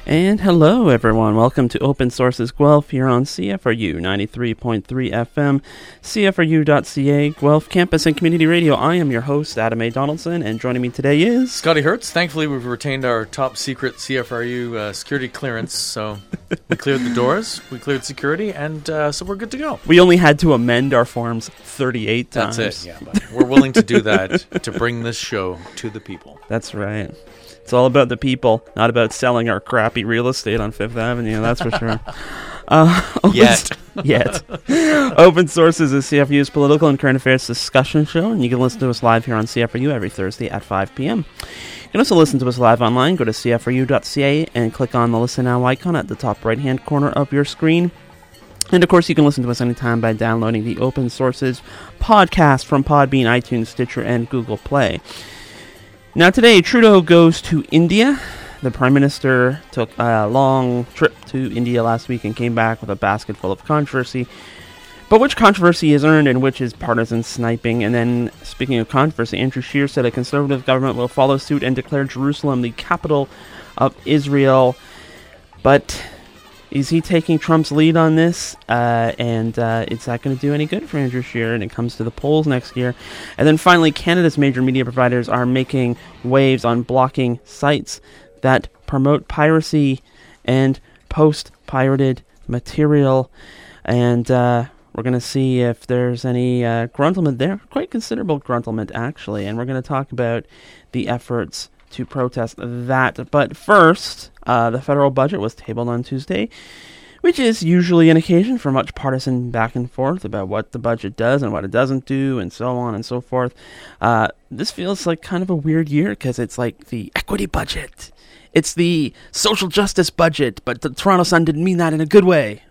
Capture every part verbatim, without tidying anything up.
And hello, everyone. Welcome to Open Sources Guelph here on C F R U ninety-three point three F M, C F R U dot C A, Guelph Campus and Community Radio. I am your host, Adam A. Donaldson, and joining me today is... Scotty Hertz. Thankfully, we've retained our top secret C F R U uh, security clearance, so we cleared the doors, we cleared security, and uh, so we're good to go. We only had to amend our forms thirty-eight times. That's it, yeah. But we're willing to do that to bring this show to the people. That's right. It's all about the people, not about selling our crappy real estate on Fifth Avenue, that's for sure. Uh, Yet. Yet. Open Sources is C F R U's political and current affairs discussion show, and you can listen to us live here on C F R U every Thursday at five p.m. You can also listen to us live online. Go to C F R U dot C A and click on the Listen Now icon at the top right-hand corner of your screen. And, of course, you can listen to us anytime by downloading the Open Sources podcast from Podbean, iTunes, Stitcher, and Google Play. Now, today, Trudeau goes to India. The Prime Minister took a long trip to India last week and came back with a basket full of controversy. But which controversy is earned and which is partisan sniping? And then, speaking of controversy, Andrew Scheer said a conservative government will follow suit and declare Jerusalem the capital of Israel. But is he taking Trump's lead on this? Uh, and uh, is that going to do any good for Andrew Scheer when it comes to the polls next year? And then finally, Canada's major media providers are making waves on blocking sites that promote piracy and post pirated material. And uh, we're going to see if there's any uh, gruntlement there. Quite considerable gruntlement, actually. And we're going to talk about the efforts to protest that. But first, uh, the federal budget was tabled on Tuesday, which is usually an occasion for much partisan back and forth about what the budget does and what it doesn't do, and so on and so forth. Uh, this feels like kind of a weird year because it's like the equity budget. It's the social justice budget, but the Toronto Sun didn't mean that in a good way.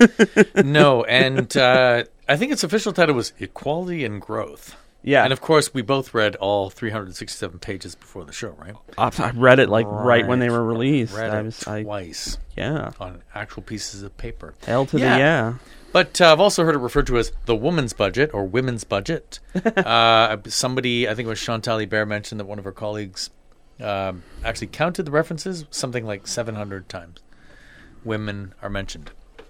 No, and uh, I think its official title was Equality and Growth. Yeah. And, of course, we both read all three hundred sixty-seven pages before the show, right? I read it, like, right, right when they were I released. read I it was, I, twice. Yeah. On actual pieces of paper. Hell to yeah. the yeah. But uh, I've also heard it referred to as the woman's budget or women's budget. uh, somebody, I think it was Chantal Bear, mentioned that one of her colleagues um, actually counted the references, something like seven hundred times. Women are mentioned.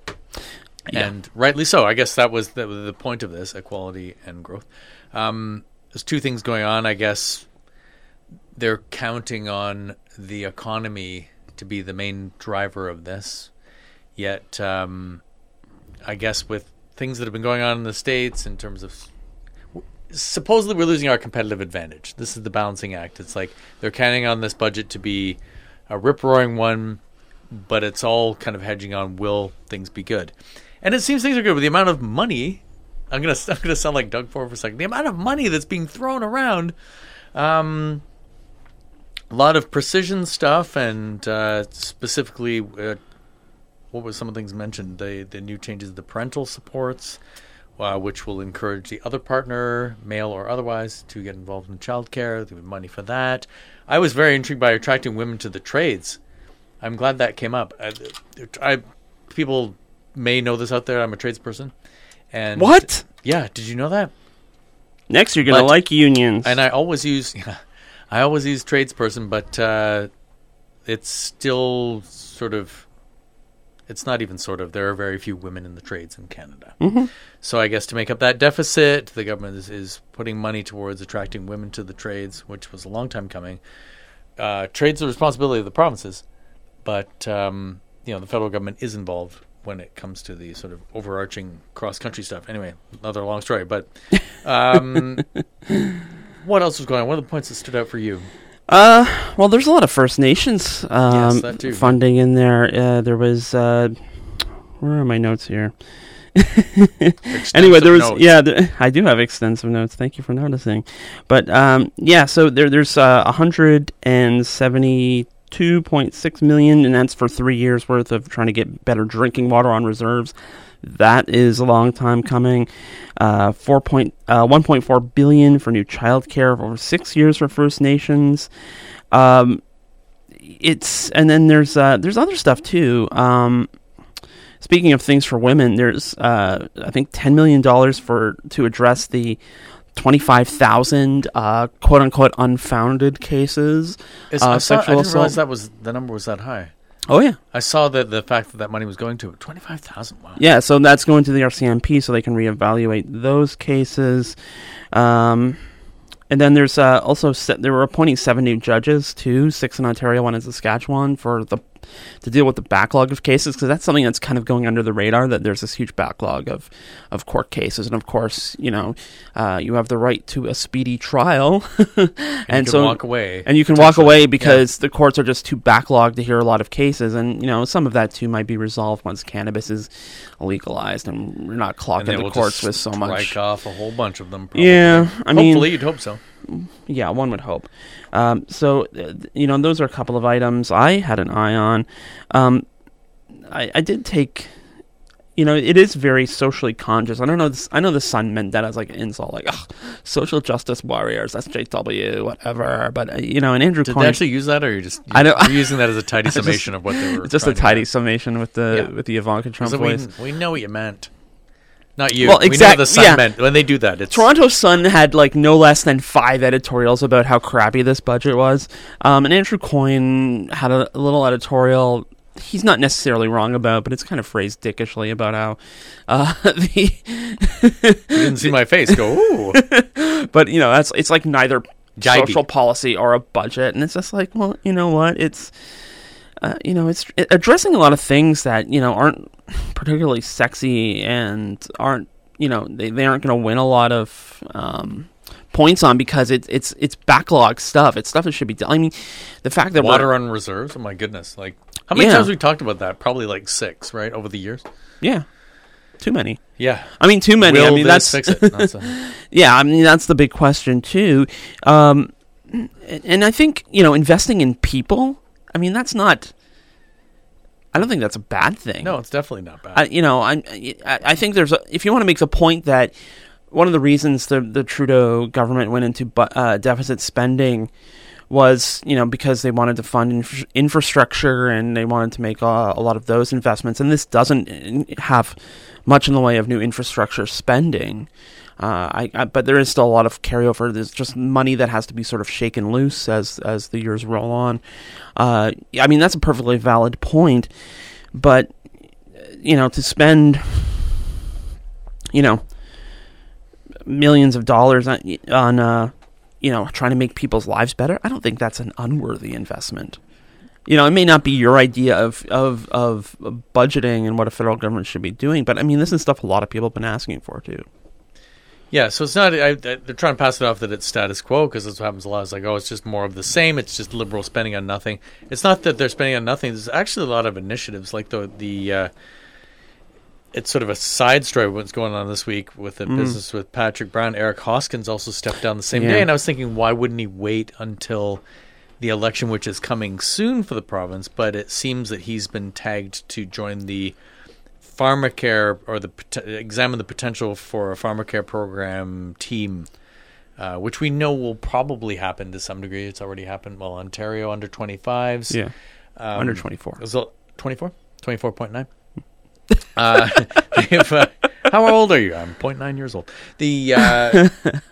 Yeah. And rightly so. I guess that was the, the point of this, equality and growth. Um, there's two things going on. I guess they're counting on the economy to be the main driver of this. Yet, um, I guess with things that have been going on in the States in terms of... Supposedly we're losing our competitive advantage. This is the balancing act. It's like they're counting on this budget to be a rip-roaring one, but it's all kind of hedging on will things be good. And it seems things are good with the amount of money... I'm gonna I'm gonna sound like Doug Ford for a second. The amount of money that's being thrown around, um, a lot of precision stuff, and uh, specifically, uh, what were some of the things mentioned? The the new changes to the parental supports, uh, which will encourage the other partner, male or otherwise, to get involved in childcare. There'll be money for that. I was very intrigued by attracting women to the trades. I'm glad that came up. I, I people may know this out there. I'm a tradesperson. And what? Yeah, did you know that? Next, you're gonna but, like unions. And I always use, yeah, I always use tradesperson, but uh, it's still sort of, it's not even sort of. There are very few women in the trades in Canada. Mm-hmm. So I guess to make up that deficit, the government is, is putting money towards attracting women to the trades, which was a long time coming. Uh, trades are the responsibility of the provinces, but um, you know the federal government is involved when it comes to the sort of overarching cross-country stuff. Anyway, another long story. But um, what else was going on? What are the points that stood out for you? Uh, well, there's a lot of First Nations um, yes, that too. funding in there. Uh, there was... Uh, where are my notes here? Anyway, there was... Notes. Yeah, there, I do have extensive notes. Thank you for noticing. But, um, yeah, so there, there's uh, one hundred seventy... two point six million, and that's for three years worth of trying to get better drinking water on reserves. That is a long time coming. Uh, four point uh, one point four billion for new childcare over six years for First Nations. Um, it's and then there's uh, there's other stuff too. Um, speaking of things for women, there's uh, I think ten million dollars for to address the twenty-five thousand uh, quote-unquote unfounded cases of uh, sexual sexual I didn't assault. realize that was the number was that high. Oh, yeah. I saw that the fact that that money was going to it. twenty-five thousand dollars. Wow. Yeah, so that's going to the R C M P so they can reevaluate those cases. Um, and then there's uh, also, se- they were appointing seven new judges, too, six in Ontario, one in Saskatchewan, for the to deal with the backlog of cases, because that's something that's kind of going under the radar, that there's this huge backlog of, of court cases. And, of course, you know, uh, you have the right to a speedy trial. and and you so can walk away. And you can walk away because yeah. the courts are just too backlogged to hear a lot of cases. And, you know, some of that, too, might be resolved once cannabis is legalized and we're not clogging the we'll courts with so much. Strike off a whole bunch of them, probably. Yeah, I mean... Hopefully, you'd hope so. Yeah, one would hope. Um, so, uh, you know, those are a couple of items I had an eye on. Um, I, I did take, you know, it is very socially conscious. I don't know. This, I know the Sun meant that as like an insult, like, ugh, social justice warriors, that's J W, whatever. But, uh, you know, and Andrew Did Coyne... they actually use that, or are you just I don't, you're using that as a tidy summation just, of what they were just a tidy summation with the, yeah. with the Ivanka Trump so voice. We, we know what you meant. Not you. Well, exactly. We know exact- the Sun yeah. meant when they do that. It's Toronto Sun had like no less than five editorials about how crappy this budget was. Um, and Andrew Coyne had a, a little editorial he's not necessarily wrong about, but it's kind of phrased dickishly about how uh, the... You didn't see my face go, ooh. But, you know, that's it's like neither Jibey. social policy or a budget. And it's just like, well, you know what? It's... Uh, you know, it's it, addressing a lot of things that, you know, aren't particularly sexy and aren't, you know, they, they aren't going to win a lot of um, points on because it's it's it's backlog stuff. It's stuff that should be done. I mean, the fact that water on reserves. Oh my goodness! Like how many yeah. times we talked about that? Probably like six, right, over the years. Yeah, too many. Yeah, I mean, too many. Will I mean, this that's fix it? That's a... yeah. I mean, that's the big question too. Um, and, and I think, you know, investing in people. I mean, that's not. I don't think that's a bad thing. No, it's definitely not bad. I, you know, I, I think there's a, if you want to make the point that one of the reasons the the Trudeau government went into bu- uh, deficit spending was, you know, because they wanted to fund inf- infrastructure and they wanted to make uh, a lot of those investments, and this doesn't have much in the way of new infrastructure spending. Uh, I, I, but there is still a lot of carryover. There's just money that has to be sort of shaken loose as as the years roll on. Uh, I mean, that's a perfectly valid point, but you know, to spend, you know, millions of dollars on, on uh, you know, trying to make people's lives better, I don't think that's an unworthy investment. You know, it may not be your idea of, of, of budgeting and what a federal government should be doing, but I mean, this is stuff a lot of people have been asking for too. Yeah, so it's not, I, I, they're trying to pass it off that it's status quo, because that's what happens a lot. It's like, oh, it's just more of the same. It's just liberal spending on nothing. It's not that they're spending on nothing. There's actually a lot of initiatives, like the, the uh, it's sort of a side story what's going on this week with the mm. business with Patrick Brown. Eric Hoskins also stepped down the same yeah. day, and I was thinking, why wouldn't he wait until the election, which is coming soon for the province? But it seems that he's been tagged to join the pharmacare, or the examine the potential for a pharmacare program team, uh, which we know will probably happen to some degree. It's already happened. Well, Ontario under twenty-fives. Yeah, um, under twenty-four. Was it twenty-four? twenty-four point nine? uh, if, uh, how old are you? I'm zero point nine years old. The uh,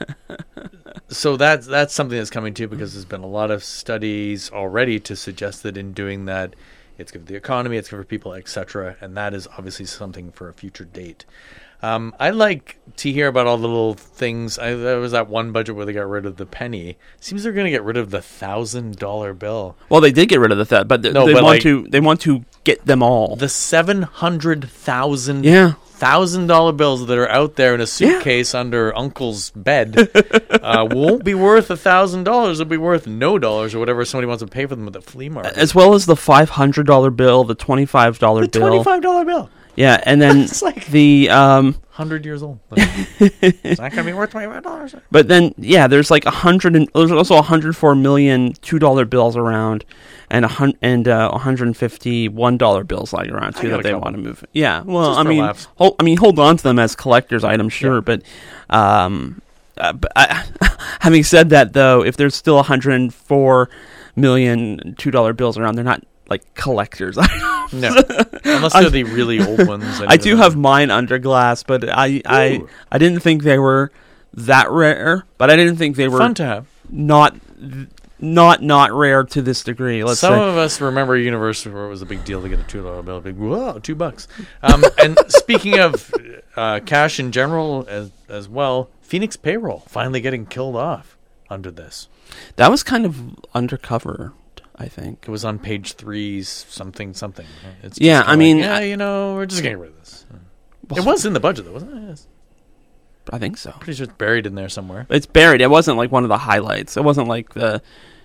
So that's, that's something that's coming too, because there's been a lot of studies already to suggest that in doing that, it's good for the economy, it's good for people, et cetera. And that is obviously something for a future date. Um, I like to hear about all the little things. I, there was that one budget where they got rid of the penny. Seems they're going to get rid of the thousand dollar bill. Well, they did get rid of the th- but th- no, they but want like, to. They want to get them all. The seven hundred thousand yeah. thousand dollar bills that are out there in a suitcase yeah. under Uncle's bed uh, won't be worth a thousand dollars. It'll be worth no dollars or whatever somebody wants to pay for them at the flea market. As well as the five hundred dollar bill, the twenty five dollar bill, the twenty five dollar bill. Yeah, and then it's like the um, hundred years old. It's not gonna be worth twenty five dollars. But then, yeah, there's like a hundred, and there's also a hundred four million two dollar bills around, and a hun- and uh, one hundred fifty one dollar bills lying around too that they want to move. Yeah, well, I mean, hold, I mean, hold on to them as collector's items, sure, yeah. but um, uh, but I, having said that, though, if there's still a hundred four million two dollar bills around, they're not like collector's items. No, unless they're the really old ones. I do have mine under glass, but I, I I didn't think they were that rare. But I didn't think they were fun to have. Not not not rare to this degree. Let's Some say. of us remember a university where it was a big deal to get a two dollar bill. Big whoa, two bucks. Um, and speaking of uh, cash in general as as well, Phoenix payroll finally getting killed off under this. That was kind of undercover, I think. It was on page three's something something. It's just Yeah, kinda I mean, like, yeah, I- you know, we're just getting rid of this. Well, It was in the budget, though, wasn't it? Yes. I think so. Pretty sure it's buried in there somewhere. It's buried. It wasn't like one of the highlights. It wasn't like the.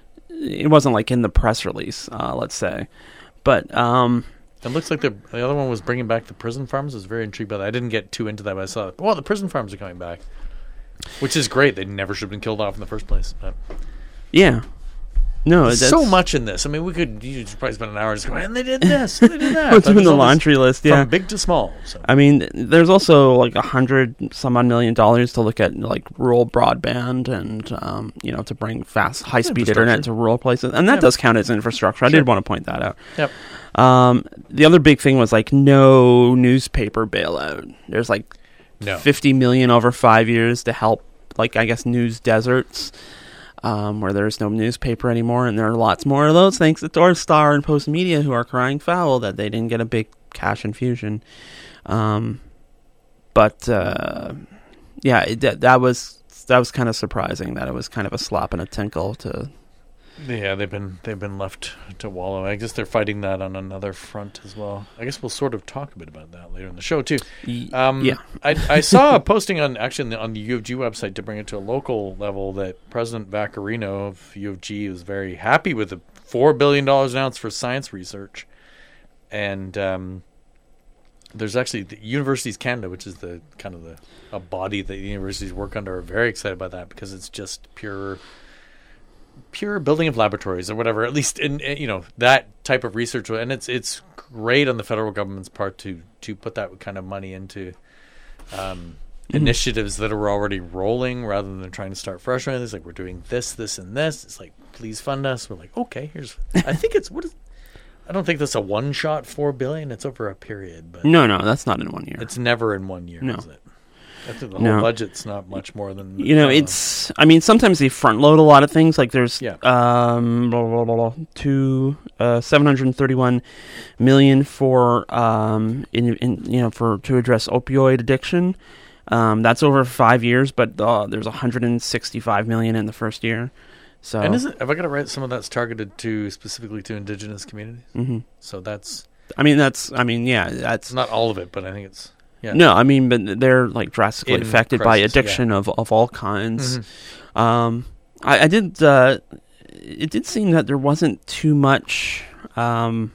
It wasn't like in the press release. Uh, let's say, but um, It looks like the the other one was bringing back the prison farms. I was very intrigued by that. I didn't get too into that, but I saw, well, the prison farms are coming back, which is great. They never should have been killed off in the first place. But yeah, no, there's that's so much in this. I mean, we could you could probably spend an hour just going, and they did this, and they did that. We're But doing there's the all this laundry list. Yeah, from big to small. So. I mean, there's also like a hundred some odd million dollars to look at like rural broadband and um, you know, to bring fast high speed internet to rural places, and that Yeah. does count as infrastructure. I Sure. did want to point that out. Yep. Um, the other big thing was like no newspaper bailout. There's like No. fifty million over five years to help, like I guess news deserts, um, where there's no newspaper anymore, and there are lots more of those thanks to North Star and Post Media, who are crying foul that they didn't get a big cash infusion. Um, but uh, yeah, it, that, that was that was kind of surprising. That it was kind of a slap and a tinkle to. Yeah, they've been they've been left to wallow. I guess they're fighting that on another front as well. I guess we'll sort of talk a bit about that later in the show too. Um, yeah, I, I saw a posting on actually on the, on the U of G website to bring it to a local level that President Vaccarino of U of G was very happy with the four billion dollars announced for science research, and um, there's actually the Universities Canada, which is the kind of the a body that the universities work under, are very excited by that because it's just pure. pure building of laboratories or whatever, at least in, in you know that type of research, and it's it's great on the federal government's part to to put that kind of money into um, mm-hmm. initiatives that are already rolling rather than trying to start fresh. It's like we're doing this, this, and this. It's like please fund us. We're like okay, here's. I think it's what is. I don't think that's a one shot four billion. It's over a period, but no, no, that's not in one year. it's never in one year, No. is it? I think the No. whole budget's not much more than You know, uh, it's. I mean, sometimes they front load a lot of things. Like there's Yeah. um blah, blah, blah, blah, two uh seven hundred thirty one million for um in, in you know for to address opioid addiction. Um, that's over five years, but uh, there's one hundred sixty five million in the first year. So And isn't have I got it right? Some of that's targeted to specifically to indigenous communities. hmm So that's I mean, that's. I mean, yeah, that's. it's not all of it, but I think it's yeah. No, I mean, but they're like drastically In affected by crisis, addiction of, of all kinds. Mhm. Um, I, I did. Uh, it did seem that there wasn't too much. Um,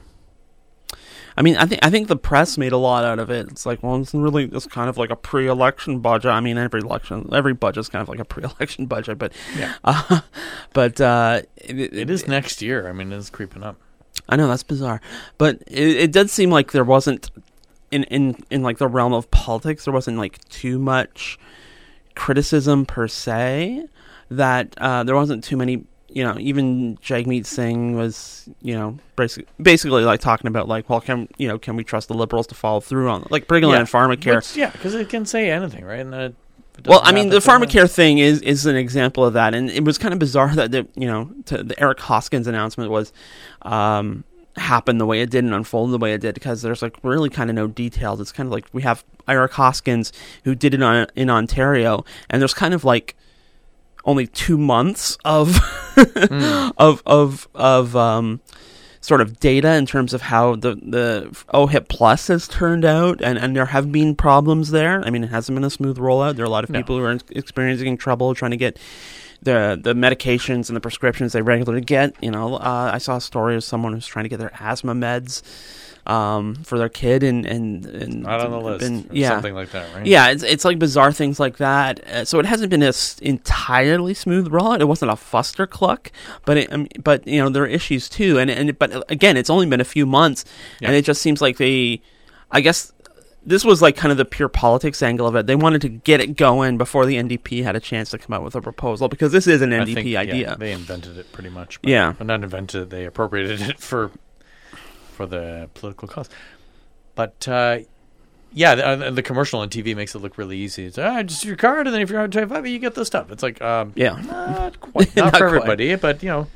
I mean, I think I think the press made a lot out of it. It's like, well, it's really it's kind of like a pre-election budget. I mean, every election, every budget's kind of like a pre-election budget, but Yeah. uh, but uh, it, It is next year. I mean, it's creeping up. I know, that's bizarre, but it, it did seem like there wasn't in, in, in like the realm of politics, there wasn't like too much criticism per se. That uh, there wasn't too many, you know. Even Jagmeet Singh was, you know, basically, basically like talking about like, well, can you know, can we trust the Liberals to follow through on like particularly Yeah. on pharmacare? Which, yeah, because it can say anything, right? And then it, it Well, doesn't I mean, the happen, so- pharmacare thing is is an example of that, and it was kind of bizarre that the you know to, the Eric Hoskins announcement was um, happened the way it did and unfolded the way it did because there's like really kind of no details. It's kind of like we have Eric Hoskins who did it on, in Ontario, and there's kind of like only two months of Mm. of of of um, sort of data in terms of how the the O H I P Plus has turned out, and, and there have been problems there. I mean, it hasn't been a smooth rollout. There are a lot of No. people who are experiencing trouble trying to get the the medications and the prescriptions they regularly get. You know, uh, I saw a story of someone who's trying to get their asthma meds um, for their kid, and and, and Not on the list. been- or yeah, something like that, right? yeah, it's it's like bizarre things like that. Uh, so it hasn't been a s- entirely smooth rollout. It wasn't a fuster cluck, but it, um, but you know there are issues too. And and but again, it's only been a few months, Yeah. and it just seems like they, I guess, this was like kind of the pure politics angle of it. They wanted to get it going before the N D P had a chance to come out with a proposal because this is an I N D P think, yeah, idea. they invented it pretty much. But, Yeah. Well, not invented it. They appropriated it for for the political cause. But uh, yeah, the, uh, the commercial on T V makes it look really easy. It's ah, just your card, and then if you're on twenty-five, you get this stuff. It's like um, Yeah. not quite, not, Not for quite. everybody, but you know,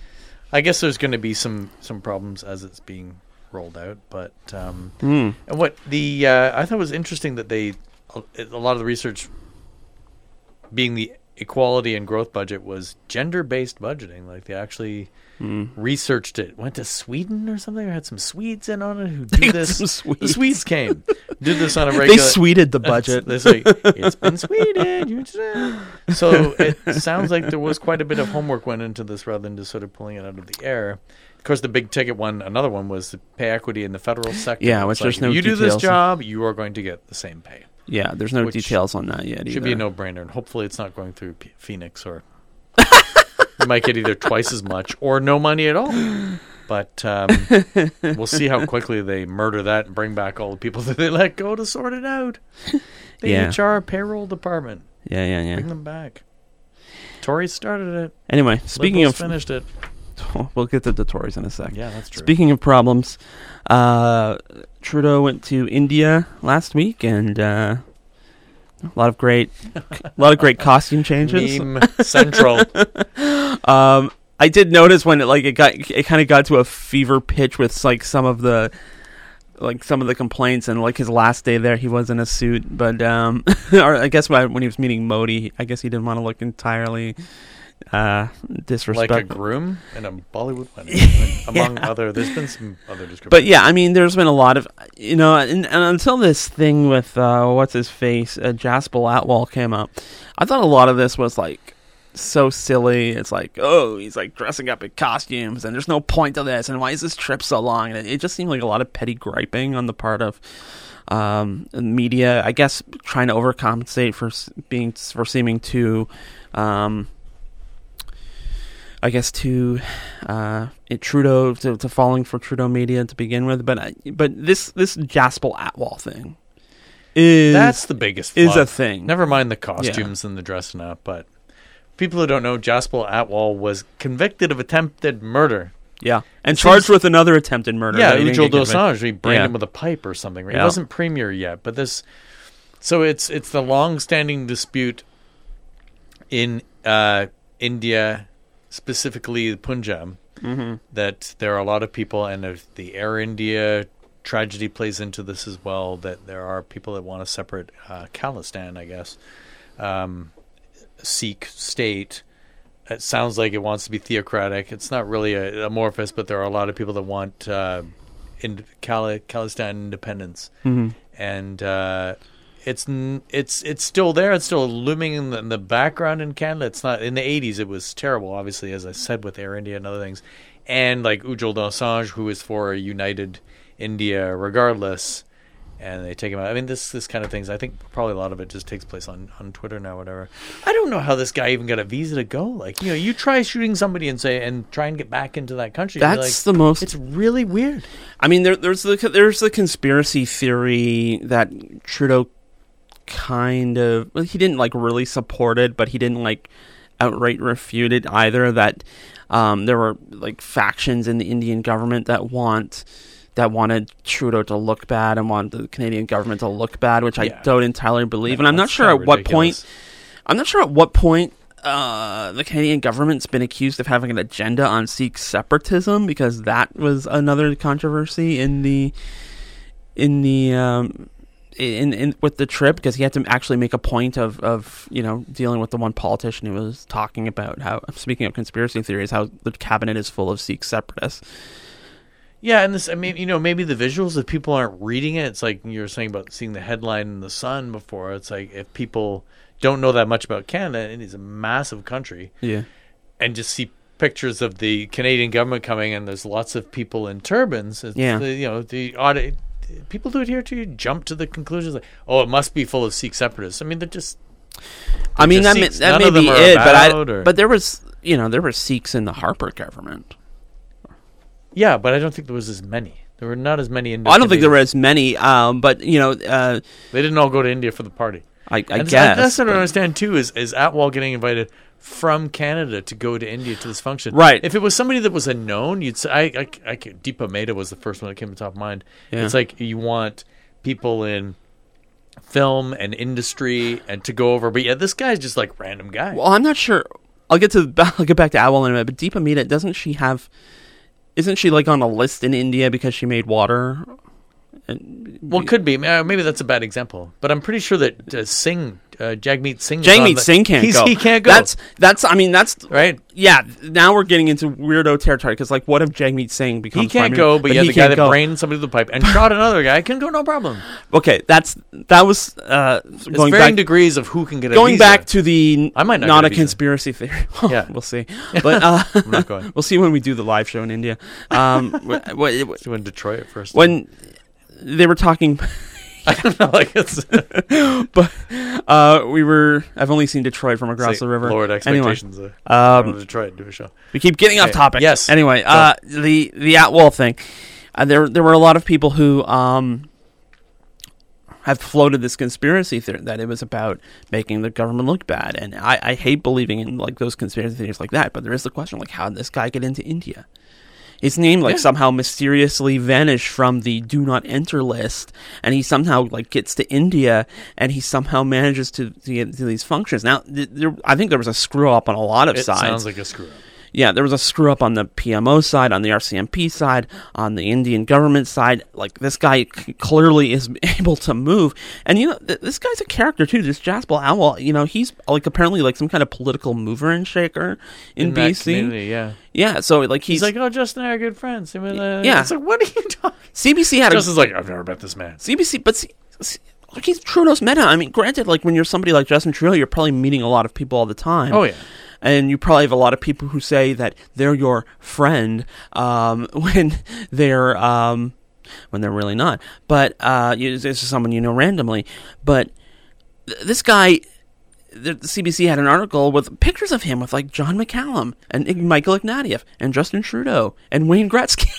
I guess there's going to be some, some problems as it's being rolled out. But um, Mm. and what the uh, I thought was interesting that they a lot of the research being the equality and growth budget was gender-based budgeting. Like they actually Mm. researched it. Went to Sweden or something. Or had some Swedes in on it who do this. Some Swedes. The Swedes came, did this on a They regular. sweeted the budget. It's, like, it's been Sweden. You just- So it sounds like there was quite a bit of homework went into this rather than just sort of pulling it out of the air. Of course, the big ticket one, another one, was the pay equity in the federal sector. Yeah, It's which like, there's if no you do this details. job, you are going to get the same pay. Yeah, there's no Which details on that yet either. Should be a no-brainer, and hopefully it's not going through P- Phoenix, or you might get either twice as much or no money at all. But um, we'll see how quickly they murder that and bring back all the people that they let go to sort it out. The Yeah. H R payroll department, Yeah, yeah, yeah. bring them back. Tories started it. Anyway, speaking Liberals of, finished it. we'll get to the Tories in a sec. Yeah, that's true. Speaking of problems, uh, Trudeau went to India last week, and uh, a lot of great, a lot of great costume changes. Meme central. Um, I did notice when it like it got it kind of got to a fever pitch with like some of the like some of the complaints, and like his last day there he was in a suit, but um, or I guess when when he was meeting Modi, I guess he didn't want to look entirely uh disrespectful. Like a groom in a Bollywood wedding, among Yeah. other. There's been some other descriptions. But yeah, I mean, there's been a lot of, you know, and, and until this thing with uh, what's his face, uh, Jaspal Atwal came up, I thought a lot of this was like so silly. It's like, oh, he's like dressing up in costumes, and there's no point to this, and why is this trip so long? And it, it just seemed like a lot of petty griping on the part of um, media. I guess trying to overcompensate for s- being for seeming too. Um, I guess to uh, it, Trudeau to, to falling for Trudeau media to begin with, but I, but this this Jaspal Atwal thing is that's the biggest is flaw. a thing. Never mind the costumes and the dressing up, but people who don't know, Jaspal Atwal was convicted of attempted murder. Yeah, and It charged seems- with another attempted murder. Yeah, that he didn't Ujjal get convicted. Dosanjh, he brained Yeah. him with a pipe or something. Right? Yeah. He wasn't premier yet, but this. So it's it's the long-standing dispute in uh, India, specifically the Punjab, Mm-hmm. that there are a lot of people, and if the Air India tragedy plays into this as well, that there are people that want a separate uh, Khalistan, I guess, um, Sikh state. It sounds like it wants to be theocratic. It's not really a, amorphous, but there are a lot of people that want uh, in Khali- Khalistan independence, Mm-hmm. and uh, it's n- it's it's still there. It's still looming in the, in the background in Canada. It's not in the eighties. It was terrible, obviously, as I said, with Air India and other things, and like Ujjal Dosanjh, who is for a united India, regardless. And they take him out. I mean, this this kind of things. I think probably a lot of it just takes place on, on Twitter now, whatever. I don't know how this guy even got a visa to go. Like, you know, you try shooting somebody and say and try and get back into that country. and be That's like, the most. It's really weird. I mean, there, there's the there's the conspiracy theory that Trudeau kind of well, he didn't like really support it, but he didn't like outright refute it either. That um, there were like factions in the Indian government that want. that wanted Trudeau to look bad and wanted the Canadian government to look bad, which I Yeah. don't entirely believe. Yeah, and I'm not that's sure kinda at what ridiculous. point, I'm not sure at what point uh, the Canadian government's been accused of having an agenda on Sikh separatism, because that was another controversy in the, in the, um, in, in with the trip, because he had to actually make a point of, of, you know, dealing with the one politician who was talking about how, speaking of conspiracy theories, how the cabinet is full of Sikh separatists. Yeah, and this, I mean, you know, maybe the visuals, if people aren't reading it, it's like you were saying about seeing the headline in the Sun before. It's like if people don't know that much about Canada, it is a massive country, Yeah. and just see pictures of the Canadian government coming, and there's lots of people in turbans. It's Yeah. the, you know, the audit. People do it here too. You jump to the conclusions like, oh, it must be full of Sikh separatists. I mean, they're just. I mean, just that may, Sikhs. that None may of them be are it, but I, about, or- but there was, you know, there were Sikhs in the Harper government. Yeah, but I don't think there was as many. There were not as many. Well, I don't think there were as many, um, but you know, uh, They didn't all go to India for the party. I, I and guess. that's what I but- don't understand too. Is is Atwal getting invited from Canada to go to India to this function? Right. If it was somebody that was a known, you'd say. I, I, I could, Deepa Mehta was the first one that came to the top of mind. Yeah. It's like you want people in film and industry and to go over, but yeah, this guy's just like random guy. Well, I'm not sure. I'll get to I'll get back to Owl in a minute. But Deepa Mehta, doesn't she have? Isn't she like on a list in India because she made water? And, well, it could be. Uh, maybe that's a bad example, but I'm pretty sure that uh, Singh, uh, Jagmeet Singh, is on Jagmeet the- Singh can't he's- go. He can't go. That's that's. I mean, that's right. Yeah. Now we're getting into weirdo territory because, like, what if Jagmeet Singh becomes? He can't prime go, minister, but yeah, he the guy can't that go. brained somebody with the pipe and shot another guy can go, no problem. Okay, that's that was uh, It's going varying back. degrees of who can get a Going visa. back to the I might not not get a a visa. conspiracy theory. Yeah. We'll see. But uh, I'm not going. we'll see when we do the live show in India. Um, wh- wh- So in Detroit first. when they were talking. I don't know, like it's But uh, we were. I've only seen Detroit from across say, the river. lowered Anyway, expectations. Anyway, uh, um, to Detroit do a show. we keep getting off Hey, topic. yes. Anyway, uh, the the Atwell thing. Uh, there there were a lot of people who um have floated this conspiracy theory that it was about making the government look bad, and I, I hate believing in like those conspiracy theories like that. But there is the question, like, how did this guy get into India? His name, like, Yeah. somehow mysteriously vanished from the do not enter list, and he somehow, like, gets to India, and he somehow manages to, to get to these functions. Now, th- there, I think there was a screw-up on a lot of It sides. sounds like a screw up. Yeah, there was a screw-up on the P M O side, on the R C M P side, on the Indian government side. Like, this guy c- clearly is able to move. And, you know, th- this guy's a character, too. This Jaspal Owl, you know, he's, like, apparently, like, some kind of political mover and shaker in, In B that C. community, yeah. Yeah, so, like, he's... He's, like, oh, Justin and I are good friends. I mean, uh, Yeah. It's like, what are you talking? C B C had Justin's a... like, I've never met this man. C B C, but... C- C- like, he's Trudeau's meta. I mean, granted, like, when you're somebody like Justin Trudeau, you're probably meeting a lot of people all the time. Oh, yeah. And you probably have a lot of people who say that they're your friend um, when they're um, when they're really not. But uh, you, this is someone you know randomly. But th- this guy, the, the C B C had an article with pictures of him with like John McCallum and Michael Ignatieff and Justin Trudeau and Wayne Gretzky.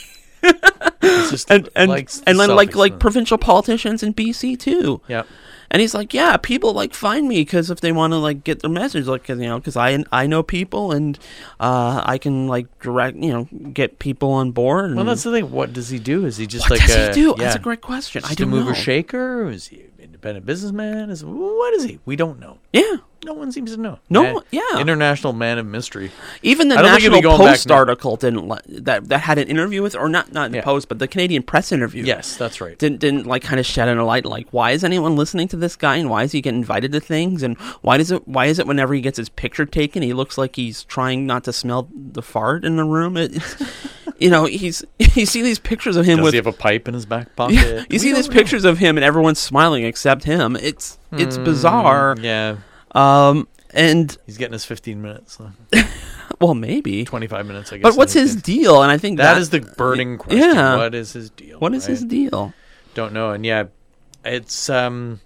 It's just and and likes and then like like selfies. provincial politicians in B C too. Yeah. And he's like, yeah, people like find me because if they want to like get their message, like 'cause, you know, because I I know people and uh, I can like direct, you know, get people on board. And Well, that's the thing. What does he do? Is he just what like does a, he do? Yeah, That's a great question. I just a don't mover know. shaker? Or is he an independent businessman? Is what is he? We don't know. Yeah, No one seems to know. No, Man- yeah. International man of mystery. even the I don't think he'll National be going back Post now. article didn't let, that that had an interview with, or not not the Yeah. Post, but the Canadian Press interview. Yes, that's right. Didn't didn't like kind of shed a light like why is anyone listening to this guy and why is he getting invited to things and why does it why is it whenever he gets his picture taken he looks like he's trying not to smell the fart in the room. It, it's, you know, he's you see these pictures of him Does with he have a pipe in his back pocket? yeah, you We see don't these know. pictures of him and everyone's smiling except him. It's it's bizarre. Yeah, Um and he's getting his fifteen minutes, so well maybe. twenty-five minutes. I guess. But what's I think his it- deal? And I think That that is the burning question. Yeah. What is his deal? What is right? his deal? Don't know. And yeah, it's um,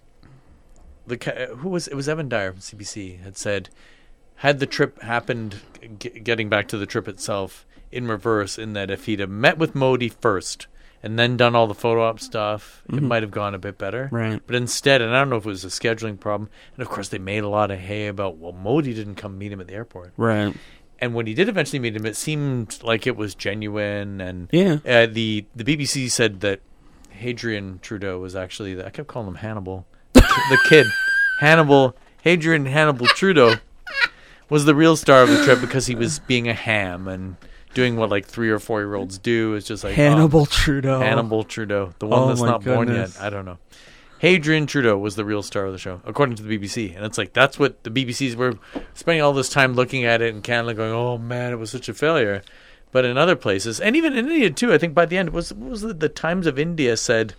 the ca- who was it was Evan Dyer from C B C had said, had the trip happened, g- getting back to the trip itself in reverse, in that if he'd have met with Modi first and then done all the photo op stuff, it Mhm. might have gone a bit better. Right. But instead, and I don't know if it was a scheduling problem, and of course they made a lot of hay about, well, Modi didn't come meet him at the airport. Right. And when he did eventually meet him, it seemed like it was genuine. And Yeah. uh, the the B B C said that Hadrian Trudeau was actually the, I kept calling him Hannibal, the, ki- the kid Hannibal Hadrian Hannibal Trudeau was the real star of the trip because he was being a ham and doing what like three or four year olds do. It's just like Hannibal oh, Trudeau. Hannibal Trudeau, the one Oh that's my not born goodness. yet. I don't know. Hadrian Trudeau was the real star of the show, according to the B B C. And it's like, that's what the B B Cs were spending all this time looking at it in Canada going, oh man, it was such a failure. But in other places, and even in India too, I think by the end, it was, what was it, the Times of India said,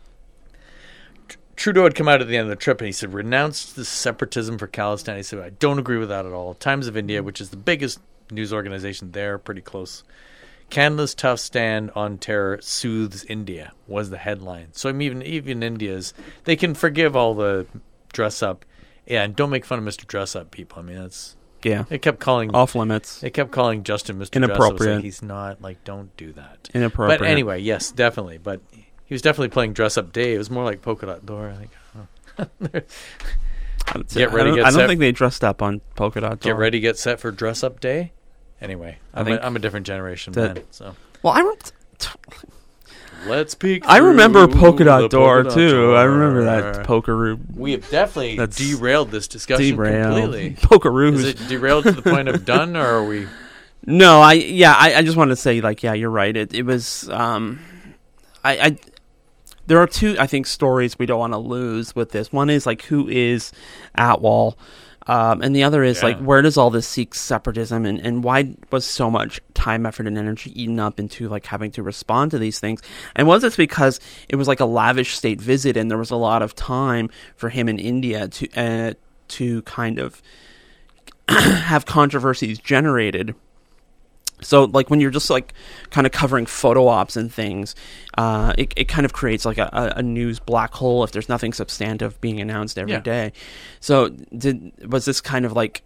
Tr- Trudeau had come out at the end of the trip and he said, renounced the separatism for Khalistan. He said, I don't agree with that at all. Times of India, which is the biggest news organization there, pretty close. Canada's tough stand on terror soothes India was the headline. So I mean, even even India's, they can forgive all the dress up. Yeah, and don't make fun of Mister Dress Up people. I mean, that's Yeah. they kept calling Off limits. they kept calling Justin Mister Dress Up. It's Inappropriate. like, he's not, like, don't do that. Inappropriate. But anyway, yes, definitely. But he was definitely playing Dress Up Day. It was more like Polka Dot Door. I think. Oh. I don't- Get ready, I don't, get I don't set. think they dressed up on Polka Dot Get Door. ready, get set for Dress Up Day. Anyway, I I'm, think a, I'm a different generation that- man. So Well, I don't. Let's peek. I remember through Polka Dot the Door, polka dot too. door. I remember that Pokeroo. We have definitely That's derailed this discussion Derailed. completely. Pokeroo. Is it derailed to the point of done, or are we... No, I yeah, I, I just wanted to say, like, yeah, you're right. It it was, um, I, I there are two, I think, stories we don't want to lose with this. One is like, who is Atwal, um, and the other is Yeah. like, where does all this Sikh separatism and and why was so much time, effort, and energy eaten up into like having to respond to these things? And was this because it was like a lavish state visit, and there was a lot of time for him in India to uh, to kind of have controversies generated? So, like, when you're just, like, kind of covering photo ops and things, uh, it, it kind of creates, like, a, a news black hole if there's nothing substantive being announced every Yeah. day. So, did was this kind of, like,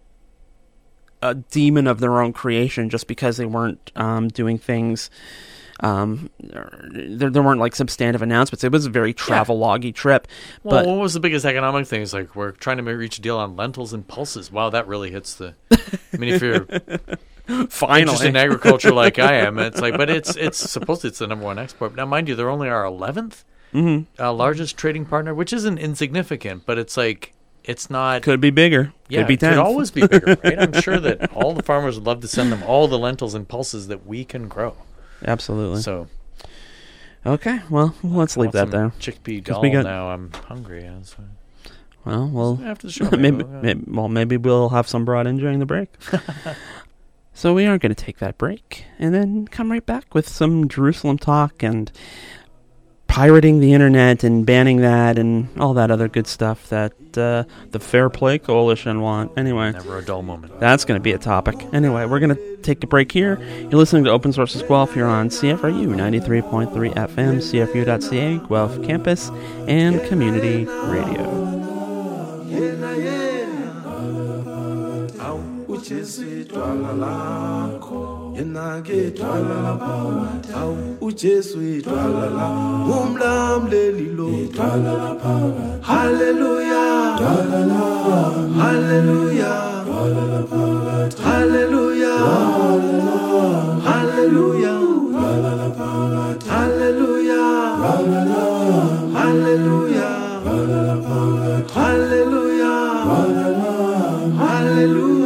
a demon of their own creation just because they weren't um, doing things... Um, there, there weren't, like, substantive announcements. It was a very travel-loggy trip. Well, But what was the biggest economic thing? It's like, we're trying to ma- reach a deal on lentils and pulses. Wow, that really hits the... I mean, if you're finally... interested in agriculture like I am, it's like, but it's it's supposed to, it's the number one export. Now, mind you, they're only our eleventh Mhm. uh, largest trading partner, which isn't insignificant, but it's like, it's not... Could be bigger. yeah, could be it could tenth. always be bigger, right? I'm sure that all the farmers would love to send them all the lentils and pulses that we can grow. Absolutely. So... Okay, well, let's leave that want there. some chickpea 'Cause dal we got- now. I'm hungry. Yeah, so. Well, well, After the show, maybe, maybe, we'll- maybe, well, maybe we'll have some brought in during the break. So we are going to take that break and then come right back with some Jerusalem talk and pirating the internet and banning that and all that other good stuff that uh, the Fair Play Coalition want. Anyway, Never a dull moment. that's going to be a topic. Anyway, we're going to take a break here. You're listening to Open Sources Guelph here on C F R U ninety-three point three F M, C F R U dot C A, Guelph Campus, and Community Radio. uJesu idwala lakho yena ke idwala lapha awu uJesu idwala lapha umlamleli lo idwala lapha haleluya idwala lapha haleluya idwala lapha haleluya haleluya idwala lapha haleluya idwala lapha haleluya idwala lapha haleluya haleluya.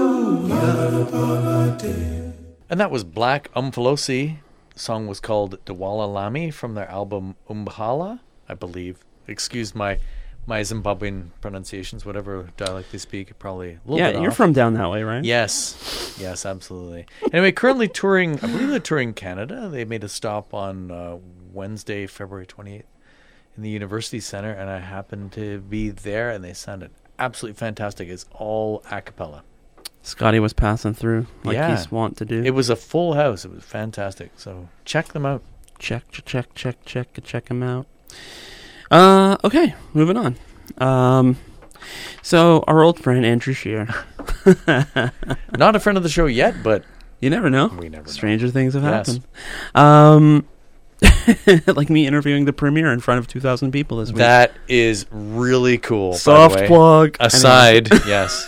And that was Black Umfalosi. The song was called Dawala Lami from their album Umbhala, I believe. Excuse my my Zimbabwean pronunciations, whatever dialect they speak, probably a little Yeah, bit you're off. from down that way, right? Yes, yes, absolutely. Anyway, currently touring, I believe they're touring Canada. They made a stop on uh, Wednesday, February twenty-eighth in the University Center, and I happened to be there, and they sounded absolutely fantastic. It's all a cappella. Scotty was passing through like Yeah. he's wont to do. It was a full house. It was fantastic. So check them out. check, ch- check, check, check, check him out. Uh, okay, moving on. Um, so our old friend Andrew Scheer. Not a friend of the show yet, but You never know. we never know. Stranger things have Yes. happened. Um, like me interviewing the premiere in front of two thousand people this week. That is really cool. by the Soft way. plug. Aside, yes.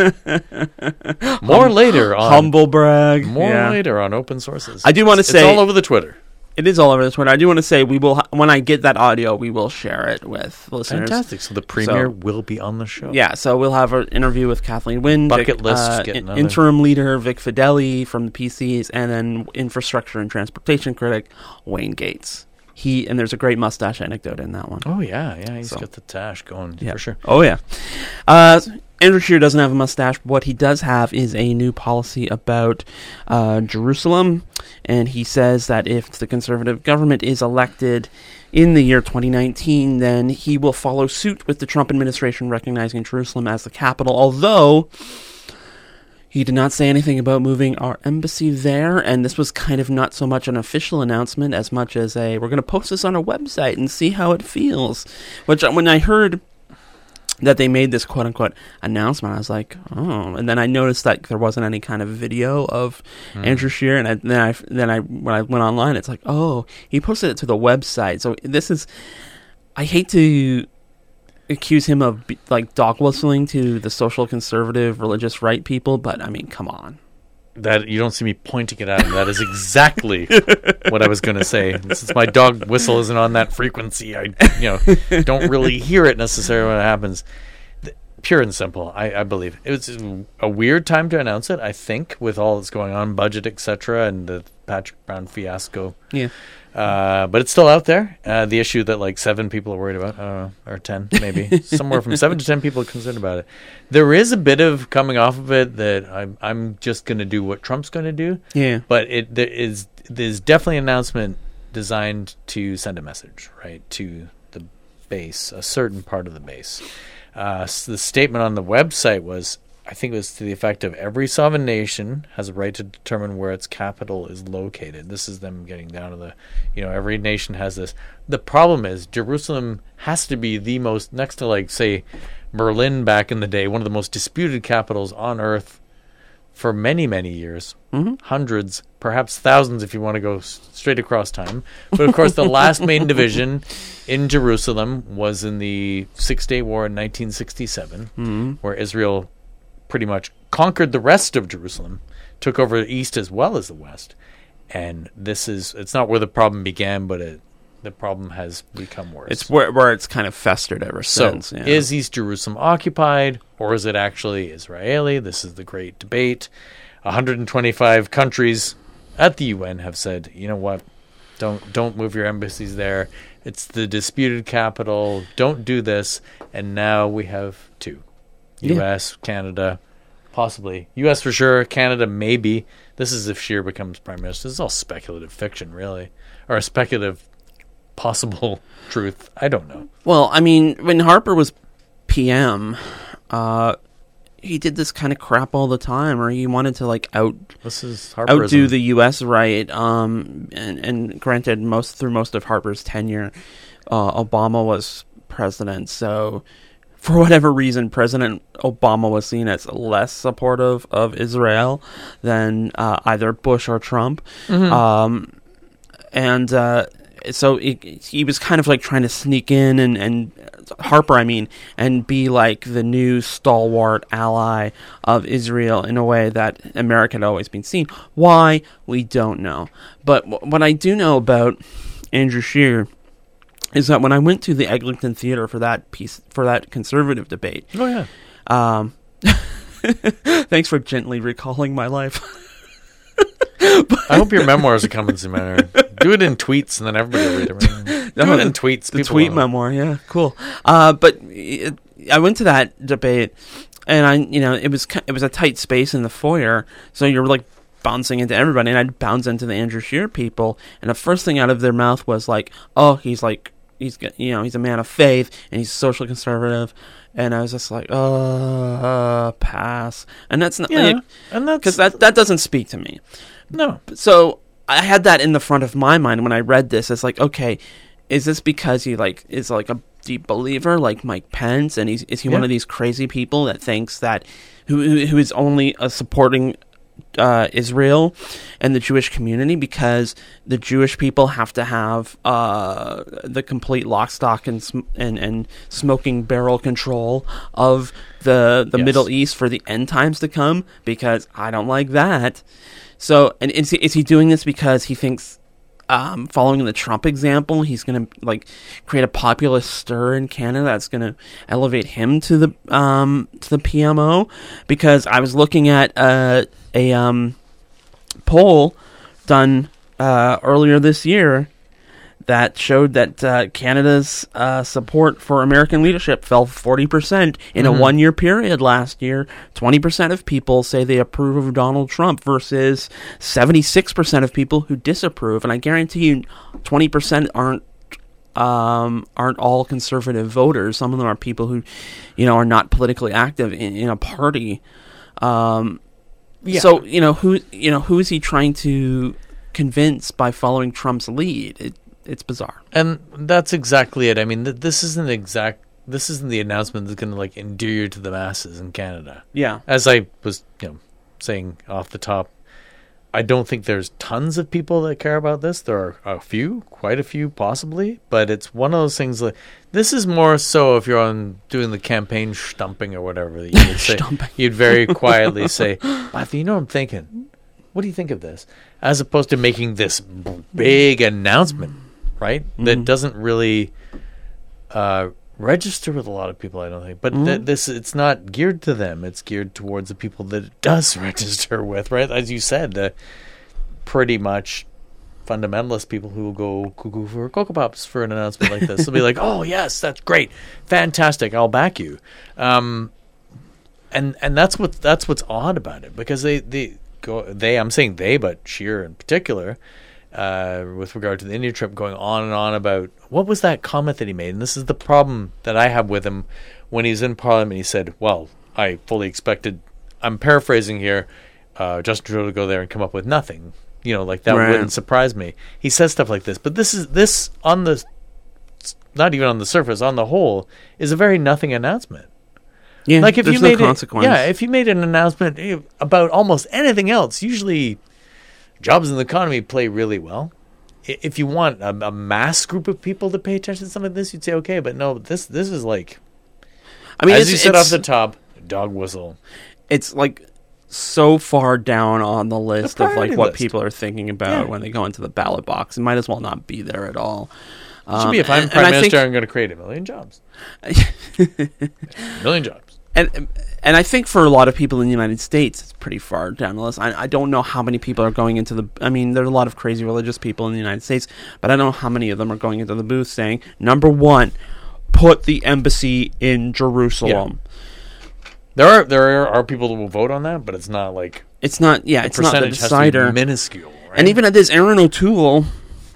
More later on. Humble brag. More yeah. later on Open Sources. I do want to It's say all over the Twitter. it is all over the Twitter. I do want to say we will when I get that audio, we will share it with listeners. Fantastic. So the premiere So- will be on the show. Yeah, so we'll have an interview with Kathleen Wynne, Bucket Vic, list, uh, get in- another. interim leader Vic Fideli from the P Cs, and then infrastructure and transportation critic Wayne Gates. He and there's a great mustache anecdote in that one. Oh, yeah. Yeah, he's So. got the tash going Yeah. for sure. Oh yeah. Uh, Andrew Scheer doesn't have a mustache. What he does have is a new policy about uh, Jerusalem, and he says that if the conservative government is elected in the year twenty nineteen, then he will follow suit with the Trump administration recognizing Jerusalem as the capital, although he did not say anything about moving our embassy there, and this was kind of not so much an official announcement as much as a, we're going to post this on our website and see how it feels. Which, uh, when I heard that they made this quote-unquote announcement, I was like, oh. And then I noticed that there wasn't any kind of video of Mm. Andrew Scheer, and I, then I, then I, when I went online, it's like, oh, he posted it to the website. So this is, I hate to accuse him of like dog whistling to the social conservative religious right people, but I mean, come on. That you don't see me pointing it at him. That is exactly what I was going to say. Since my dog whistle isn't on that frequency, I you know don't really hear it necessarily when it happens. The, pure and simple, I, I believe it was a weird time to announce it. I think with all that's going on, budget, et cetera, and the Patrick Brown fiasco. Yeah. Uh, but it's still out there. Uh, the issue that like seven people are worried about, uh, or ten maybe, somewhere from seven to ten people are concerned about it. There is a bit of coming off of it that I'm I'm just going to do what Trump's going to do. Yeah. But it there is there's definitely an announcement designed to send a message, right, to the base, a certain part of the base. Uh, so the statement on the website was, I think it was to the effect of every sovereign nation has a right to determine where its capital is located. This is them getting down to the, you know, every nation has this. The problem is Jerusalem has to be the most, next to like, say, Berlin back in the day, one of the most disputed capitals on earth for many, many years. Mm-hmm. Hundreds, perhaps thousands if you want to go s- straight across time. But of course, the last main division in Jerusalem was in the Six-Day War in nineteen sixty-seven, Mm-hmm. where Israel pretty much conquered the rest of Jerusalem, took over the east as well as the west. And this is, it's not where the problem began, but it, the problem has become worse. It's where where it's kind of festered ever so, since. Yeah. is East Jerusalem occupied, or is it actually Israeli? This is the great debate. one hundred twenty-five countries at the U N have said, you know what, don't don't move your embassies there. It's the disputed capital. Don't do this. And now we have two. U S, yeah. Canada, possibly. U S for sure, Canada maybe. This is if Scheer becomes prime minister. This is all speculative fiction, really. Or a speculative possible truth. I don't know. Well, I mean, when Harper was P M, uh, he did this kind of crap all the time, or he wanted to, like, out this is Harperism. outdo the U S right. Um, and, and granted, most through most of Harper's tenure, uh, Obama was president, so for whatever reason, President Obama was seen as less supportive of Israel than uh, either Bush or Trump. Mm-hmm. Um, and uh, so he, he was kind of like trying to sneak in and, and Harper, I mean, and be like the new stalwart ally of Israel in a way that America had always been seen. Why? We don't know. But w- what I do know about Andrew Scheer is that when I went to the Eglinton Theater for that piece, for that conservative debate. Oh, yeah. Um, thanks for gently recalling my life. I hope your memoirs are coming soon, man. Do it in tweets, and then everybody will read it. Do No, it in the- tweets. The People tweet will. memoir, yeah, cool. Uh, but it, I went to that debate, and I, you know, it was ki- it was a tight space in the foyer, so you're like bouncing into everybody, and I'd bounce into the Andrew Scheer people, and the first thing out of their mouth was like, "Oh, he's like." He's got, you know, he's a man of faith and he's social conservative, and I was just like, uh, uh pass. And that's not, Yeah, like, and that's because that that doesn't speak to me. no. So I had that in the front of my mind when I read this. It's like, okay, is this because he like is like a deep believer like Mike Pence, and he's is he Yeah. one of these crazy people that thinks that who who, who is only uh, supporting uh, Israel and the Jewish community because the Jewish people have to have uh, the complete lock, stock, and sm- and and smoking barrel control of the the Yes. Middle East for the end times to come? Because I don't like that. So, and is he, is he doing this because he thinks, um, following the Trump example, he's going to like create a populist stir in Canada that's going to elevate him to the um, to the P M O? Because I was looking at uh, a um, poll done uh, earlier this year that showed that uh, Canada's uh, support for American leadership fell forty percent in Mhm. a one-year period last year. twenty percent of people say they approve of Donald Trump versus seventy-six percent of people who disapprove. And I guarantee you twenty percent aren't um, aren't all conservative voters. Some of them are people who, you know, are not politically active in, in a party. Um, Yeah. So, you know, who you know who is he trying to convince by following Trump's lead? It, it's bizarre. And that's exactly it. I mean, th- this isn't exact. This isn't the announcement that's going to like endear you to the masses in Canada. Yeah. As I was, you know, saying off the top, I don't think there's tons of people that care about this. There are a few, quite a few, possibly. But it's one of those things. Like this is more so if you're on doing the campaign stumping or whatever that you would say. Stumping. You'd very quietly say, "But you know, what I'm thinking." what do you think of this? As opposed to making this big announcement, right? Mm-hmm. That doesn't really uh, register with a lot of people, I don't think. But mm-hmm. th- this, it's not geared to them. It's geared towards the people that it does register with, right? As you said, the pretty much fundamentalist people who will go cuckoo for Cocoa Pops for an announcement like this. They'll be like, oh, yes, that's great. Fantastic. I'll back you. Um, and and that's what that's what's odd about it, because they, they go, they, I'm saying they, but Scheer in particular, uh, with regard to the India trip, going on and on about what was that comment that he made. And this is the problem that I have with him. When he's in Parliament, he said, well, I fully expected, I'm paraphrasing here, uh, Justin Trudeau to go there and come up with nothing. You know, like that right. wouldn't surprise me. He says stuff like this, but this is this on the, not even on the surface, on the whole, is a very nothing announcement. Yeah, like if there's you no made consequence. It, yeah, if you made an announcement about almost anything else, usually jobs in the economy play really well. If you want a, a mass group of people to pay attention to something like this, you'd say okay, but no, this this is like, I mean, as you said off the top, dog whistle. It's like so far down on the list the of like what list. people are thinking about yeah. when they go into the ballot box. It might as well not be there at all. It should be, if I'm um, prime and minister, think, I'm going to create a million jobs. a million jobs. And and I think for a lot of people in the United States, it's pretty far down the list. I, I don't know how many people are going into the... I mean, there are a lot of crazy religious people in the United States, but I don't know how many of them are going into the booth saying, number one, put the embassy in Jerusalem. Yeah. There are there are people who will vote on that, but it's not like... It's not... Yeah, it's not the decider. Minuscule, right? And even at this, Aaron O'Toole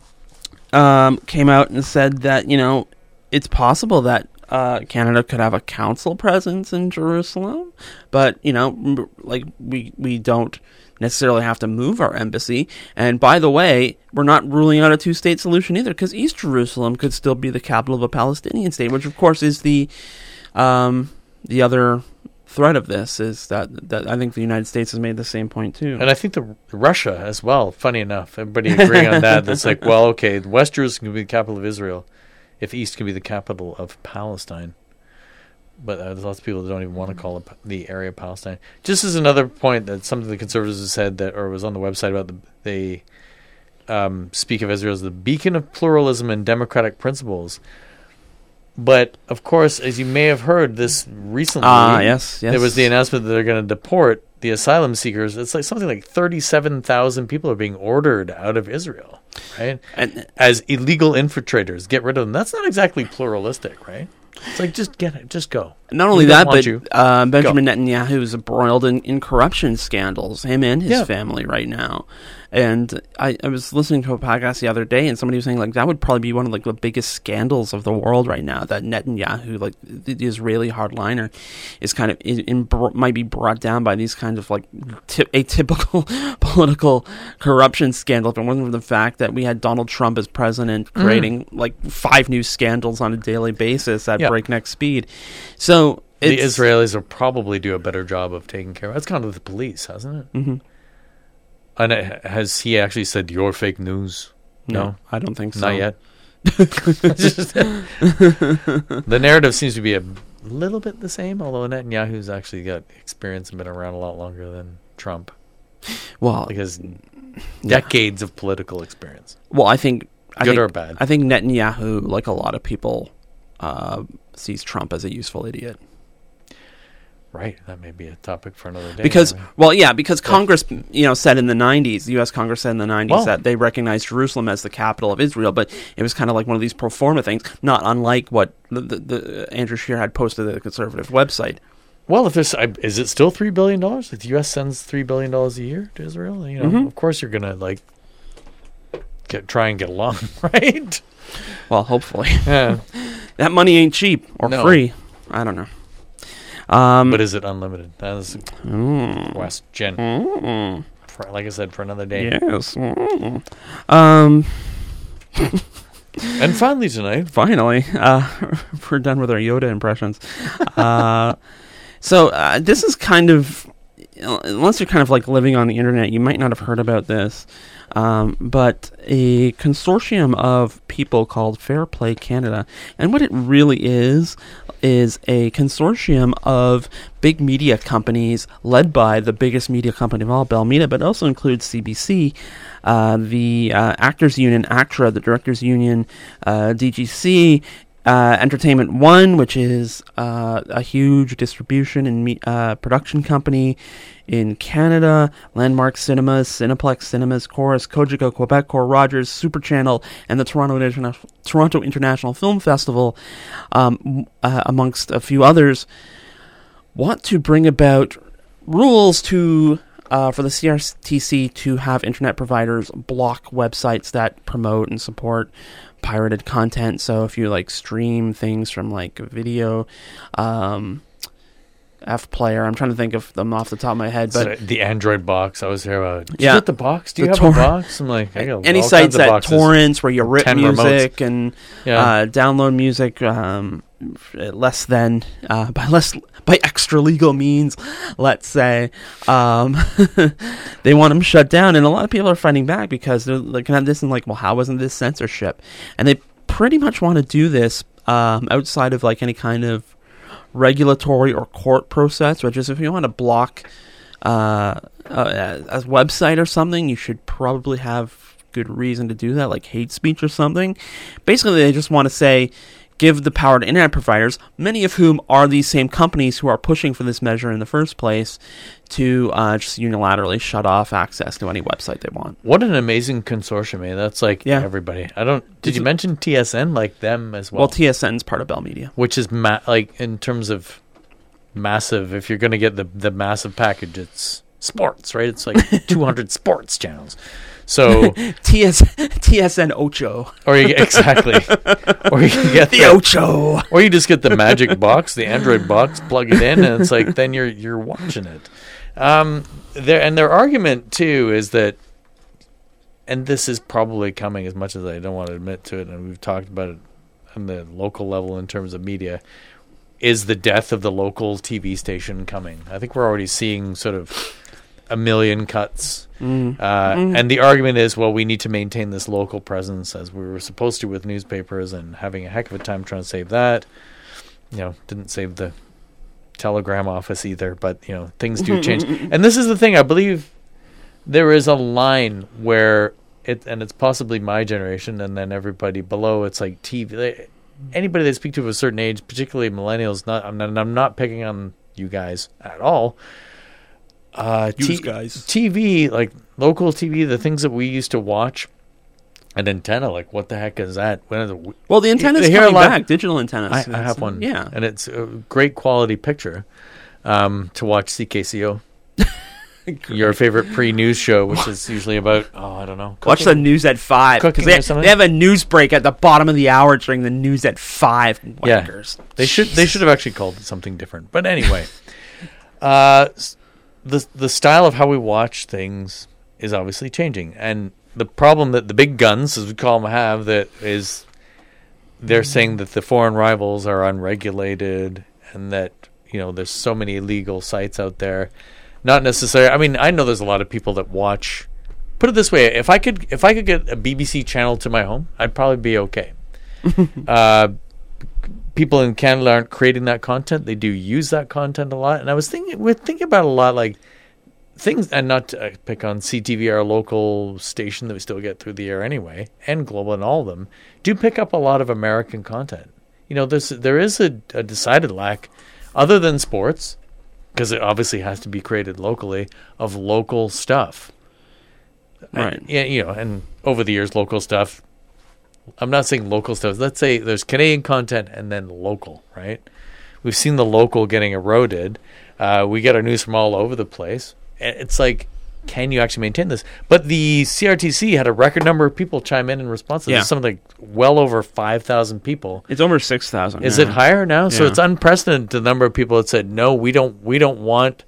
um, came out and said that, you know, it's possible that Uh, Canada could have a council presence in Jerusalem, but, you know, m- like, we, we don't necessarily have to move our embassy. And by the way, we're not ruling out a two-state solution either, because East Jerusalem could still be the capital of a Palestinian state, which, of course, is the um, the other threat of this, is that, that I think the United States has made the same point, too. And I think the Russia as well, funny enough, everybody agreeing on that. That's like, well, okay, West Jerusalem can be the capital of Israel, if East can be the capital of Palestine. But uh, there's lots of people that don't even want to call it the area of Palestine. Just as another point, that something the conservatives have said, that, or was on the website about, the, they um, speak of Israel as the beacon of pluralism and democratic principles. But, of course, as you may have heard, this recently, ah, yes, yes. there was the announcement that they're going to deport the asylum seekers. It's like something like thirty-seven thousand people are being ordered out of Israel, right? And as illegal infiltrators, get rid of them. That's not exactly pluralistic, right? It's like, just get it, just go. Not only that, but uh, Benjamin go. Netanyahu is embroiled in, in corruption scandals, him and his yeah. family right now. And I, I was listening to a podcast the other day, and somebody was saying, like, that would probably be one of like the biggest scandals of the world right now, that Netanyahu, like the, the Israeli hardliner, is kind of in, in, might be brought down by these kinds of like t- atypical political corruption scandal. If it wasn't for the fact that we had Donald Trump as president creating mm. like five new scandals on a daily basis at yep. breakneck speed. So the Israelis will probably do a better job of taking care of it. That's kind of the police, hasn't it? Mm-hmm. And it, has he actually said you're fake news? No, no, I don't think so. Not yet. The narrative seems to be a little bit the same, although Netanyahu's actually got experience and been around a lot longer than Trump. Well, because decades yeah. of political experience. Well, I think I good think, or bad. I think Netanyahu, like a lot of people, uh, sees Trump as a useful idiot. Right, that may be a topic for another day. Because, anyway. well, yeah, because yeah. Congress, you know, said in the nineties, the U S Congress said in the nineties well, that they recognized Jerusalem as the capital of Israel, but it was kind of like one of these pro forma things, not unlike what the, the, the Andrew Scheer had posted at the conservative website. Well, if there's, is it still three billion dollars? If the U S sends three billion dollars a year to Israel, you know, mm-hmm. of course you're going to, like, get try and get along, right? Well, hopefully. Yeah. That money ain't cheap or no. free. I don't know. Um, but is it unlimited? That is a mm, question. Mm, for, like I said, for another day. Yes. Mm, um, and finally tonight. Finally. Uh, we're done with our Yoda impressions. uh, so uh, this is kind of, unless you're kind of like living on the internet, you might not have heard about this. Um, but a consortium of people called Fair Play Canada, and what it really is, is a consortium of big media companies led by the biggest media company of all, Bell Media, but also includes C B C, uh, the uh, Actors Union, ACTRA, the Directors Union, uh, D G C, uh, Entertainment One, which is uh, a huge distribution and me- uh, production company in Canada, Landmark Cinemas, Cineplex Cinemas, Chorus, Cogeco, Quebecor, Rogers, Super Channel, and the Toronto International Toronto International Film Festival, um, uh, amongst a few others, want to bring about rules to uh, for the C R T C to have internet providers block websites that promote and support pirated content. So if you like stream things from like video, um, F Player, I'm trying to think of them off the top of my head, but so the Android box, I was here about. Did yeah, you get the box? Do you the have tor- a box? I'm like, I got any all sites kinds of that boxes. torrents where you rip ten music remotes. and Yeah. uh, download music um, less than uh, by less by extra legal means, let's say. Um, they want them shut down, and a lot of people are fighting back because they're looking at this and like, well, how wasn't this censorship? And they pretty much want to do this um, outside of like any kind of regulatory or court process, which is if you want to block uh, a, a website or something, you should probably have good reason to do that, like hate speech or something. Basically, they just want to say, give the power to internet providers, many of whom are these same companies who are pushing for this measure in the first place, to uh, just unilaterally shut off access to any website they want. What an amazing consortium, eh? That's like Yeah. everybody. I don't. Did It's you a- mention T S N, like them as well? Well, T S N is part of Bell Media. Which is ma- like in terms of massive. If you're going to get the the massive package, it's sports, right? It's like two hundred sports channels. So T S T S N Ocho. or you exactly, or you can get The Ocho. or you just get the magic box, the Android box, plug it in, and it's like then you're you're watching it. Um, their and their argument too is that, and this is probably coming as much as I don't want to admit to it, and we've talked about it on the local level in terms of media, is the death of the local T V station coming. I think we're already seeing sort of a million cuts. Mm. Uh, Mm. And the argument is, well, we need to maintain this local presence as we were supposed to with newspapers, and having a heck of a time trying to save that. You know, didn't save the telegram office either, but, you know, things do change. And this is the thing, I believe there is a line where it, and it's possibly my generation and then everybody below, it's like T V. They, anybody they speak to of a certain age, particularly millennials, not I'm not, I'm not picking on you guys at all. Uh, Yous T- guys. T V, like local T V, the things that we used to watch, an antenna, like what the heck is that? When are the, Well, the antenna's They hear a coming lot- back. Digital antennas. I, I It's- have one, Yeah. and it's a great quality picture um, to watch C K C O. Your favorite pre-news show, which is usually about, oh, I don't know. Watch the cooking. news at five. Cooking Because or they, something? they have a news break at the bottom of the hour during the news at five. Yeah. Wankers. They should they should have actually called it something different. But anyway, uh, s- the the style of how we watch things is obviously changing, and the problem that the big guns, as we call them, have that is they're saying that the foreign rivals are unregulated, and that, you know, there's so many illegal sites out there. Not necessarily. I mean, I know there's a lot of people that watch. Put it this way: if I could, if I could get a B B C channel to my home, I'd probably be okay. uh, people in Canada aren't creating that content. They do use that content a lot, and I was thinking, we're thinking about a lot, like things, and not to uh, pick on C T V, our local station that we still get through the air anyway, and Global, and all of them do pick up a lot of American content. You know, there's there is a, a decided lack, other than sports, because it obviously has to be created locally, of local stuff. Right. And, yeah, you know, and over the years, local stuff. I'm not saying local stuff. Let's say there's Canadian content and then local, right? We've seen the local getting eroded. Uh, we get our news from all over the place. And it's like, can you actually maintain this? But the C R T C had a record number of people chime in in response to Yeah. this. Something like well over five thousand people. It's over six thousand. Is it higher now? So Yeah. it's unprecedented, the number of people that said, no, we don't we don't want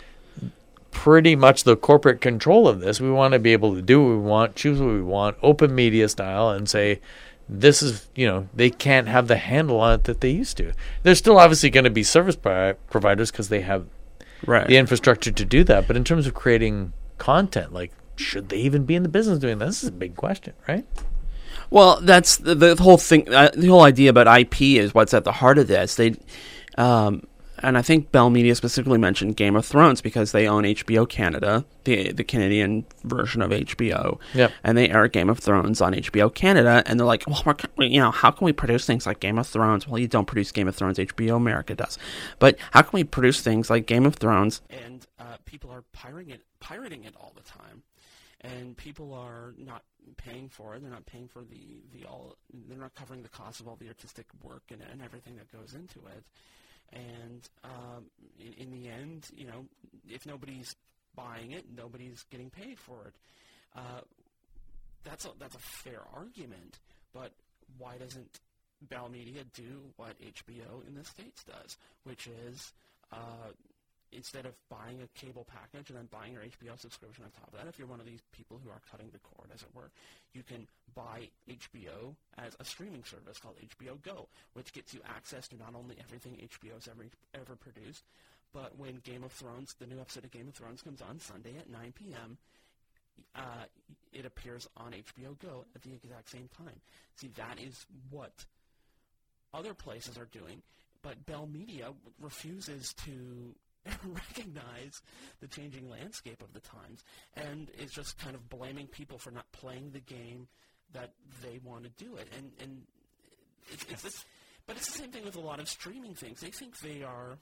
pretty much the corporate control of this. We want to be able to do what we want, choose what we want, open media style, and say, this is, you know, they can't have the handle on it that they used to. There's still obviously going to be service pro- providers because they have Right. the infrastructure to do that. But in terms of creating content, like, should they even be in the business doing this? This is a big question, right? Well, that's the, the whole thing. Uh, the whole idea about I P is what's at the heart of this. They, um, and I think Bell Media specifically mentioned Game of Thrones because they own H B O Canada, the the Canadian version of H B O. Yep. And they air Game of Thrones on H B O Canada, and they're like, well, we're, you know, how can we produce things like Game of Thrones? Well, you don't produce Game of Thrones, H B O America does. But how can we produce things like Game of Thrones? And uh, people are pirating it, pirating it all the time, and people are not paying for it. They're not paying for the, the all. They're not covering the cost of all the artistic work and, and everything that goes into it. And um, in, in the end, you know, if nobody's buying it, nobody's getting paid for it. Uh, that's a, that's a fair argument, but why doesn't Bell Media do what H B O in the States does, which is uh, instead of buying a cable package and then buying your H B O subscription on top of that, if you're one of these people who are cutting the cord, as it were, you can buy H B O as a streaming service called H B O Go, which gets you access to not only everything H B O's ever, ever produced, but when Game of Thrones, the new episode of Game of Thrones comes on Sunday at nine p.m., uh, it appears on H B O Go at the exact same time. See, that is what other places are doing, but Bell Media refuses to recognize the changing landscape of the times and is just kind of blaming people for not playing the game that they want to do it. And and it's, it's this, but it's the same thing with a lot of streaming things. They think they are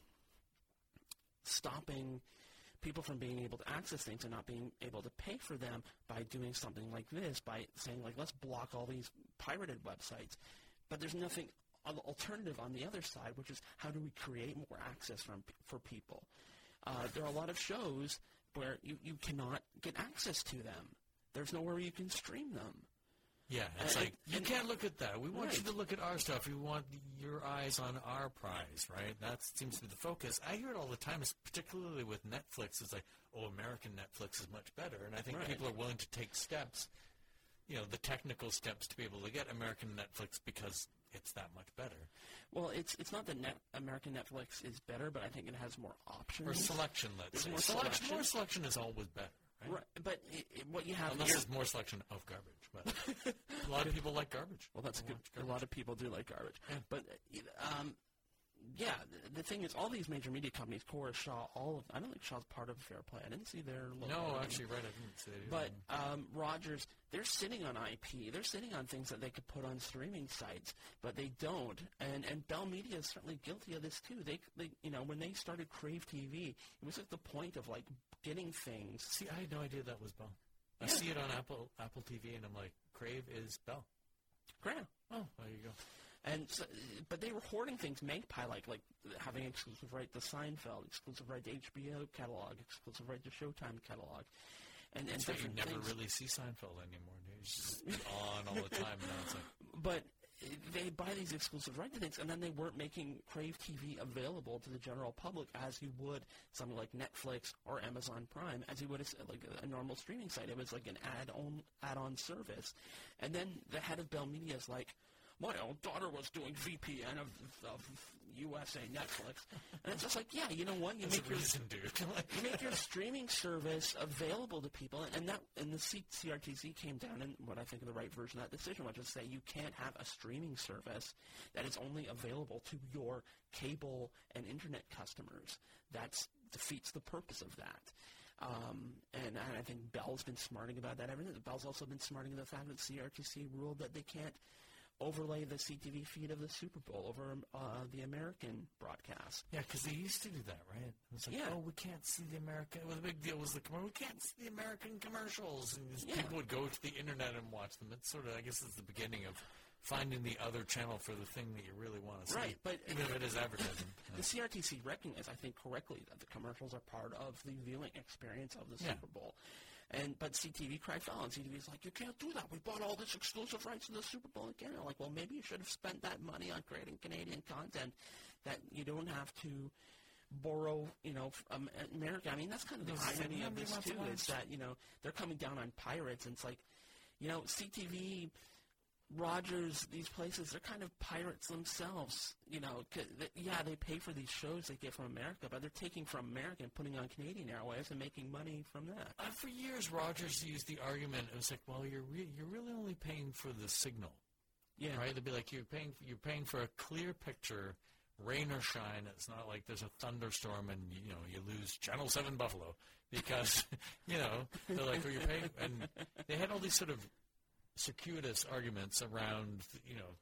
stopping people from being able to access things and not being able to pay for them by doing something like this, by saying, like, let's block all these pirated websites. But there's nothing alternative on the other side, which is how do we create more access from, for people? Uh, there are a lot of shows where you, you cannot get access to them. There's nowhere you can stream them. Yeah, it's and, like, you and, can't look at that. We want right. you to look at our stuff. We want your eyes on our prize, right? That seems to be the focus. I hear it all the time, particularly with Netflix. It's like, oh, American Netflix is much better. And I think right. people are willing to take steps, you know, the technical steps to be able to get American Netflix because it's that much better. Well, it's it's not that Net, American Netflix is better, but I think it has more options. Or selection, let's There's say. more selection, selection. More selection is always better, right? Right, but it, it, what you have Unless here... it's more selection of garbage. But a lot of people like garbage. Well, that's good. A lot of people do like garbage. Yeah. But, um, yeah, the, the thing is, all these major media companies, Cora, Shaw, all of I don't think Shaw's part of Fair Play. I didn't see their logo. No, actually, right, I didn't see it But um, Rogers, they're sitting on I P. They're sitting on things that they could put on streaming sites, but they don't. And and Bell Media is certainly guilty of this too. They, they you know, when they started Crave T V, it was at the point of, like, getting things. See, I had no idea that was Bell. I Yeah. see it on Apple Apple T V, and I'm like, Crave is Bell. Great. Oh, there you go. And so, but they were hoarding things made by, like, like having exclusive right to Seinfeld, exclusive right to H B O catalog, exclusive right to Showtime catalog, and, and That's why you different never things. really see Seinfeld anymore. It's just on all the time. Now it's like, But they buy these exclusive right to things, and then they weren't making Crave T V available to the general public as you would something like Netflix or Amazon Prime, as you would a, like a, a normal streaming site. It was like an add-on add-on service. And then the head of Bell Media is like, my old daughter was doing V P N of, of U S A Netflix. And it's just like, yeah, you know what? You that's make a your reason, dude. you make your streaming service available to people, and that and the C- CRTC came down and what I think of the right version of that decision, which is say you can't have a streaming service that is only available to your cable and internet customers. That defeats the purpose of that. Um, and, and I think Bell's been smarting about that. Everything. Bell's also been smarting about the fact that C R T C ruled that they can't overlay the C T V feed of the Super Bowl over uh, the American broadcast. Yeah, because they used to do that, right? It was like, Yeah. oh, we can't see the American. Well, the big deal was the commercial. We can't see the American commercials. And these Yeah. people would go to the internet and watch them. It's sort of, I guess, it's the beginning of finding the other channel for the thing that you really want to see. Right, but even if it is advertising. The C R T C recognized, I think, correctly that the commercials are part of the viewing experience of the Yeah. Super Bowl. And but C T V cried foul, and C T V's like, you can't do that. We bought all this exclusive rights to the Super Bowl again. I'm like, well, maybe you should have spent that money on creating Canadian content that you don't have to borrow, you know, from America. I mean, that's kind of the No, irony yeah, of they this, want to too, watch. is that, you know, they're coming down on pirates, and it's like, you know, C T V Rogers, these places, they're kind of pirates themselves. You know, 'cause they, yeah, they pay for these shows they get from America, but they're taking from America and putting on Canadian Airways and making money from that. Uh, for years, Rogers used the argument. It was like, well, you're re- you're really only paying for the signal, Yeah. right? They'd be like, you're paying you're paying for a clear picture, rain or shine. It's not like there's a thunderstorm and you know you lose Channel Seven Buffalo because you know they're like, oh, you're paying, and they had all these sort of circuitous arguments around, you know,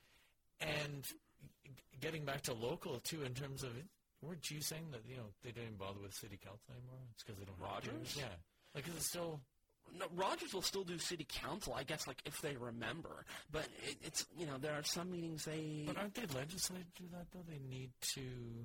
and getting back to local too in terms of, weren't you saying that, you know, they didn't bother with city council anymore? It's because they don't have to? Rogers? Yeah. Like, is it still... No, Rogers will still do city council, I guess, like, if they remember. But it, it's, you know, there are some meetings they... But aren't they legislated to do that, though? They need to...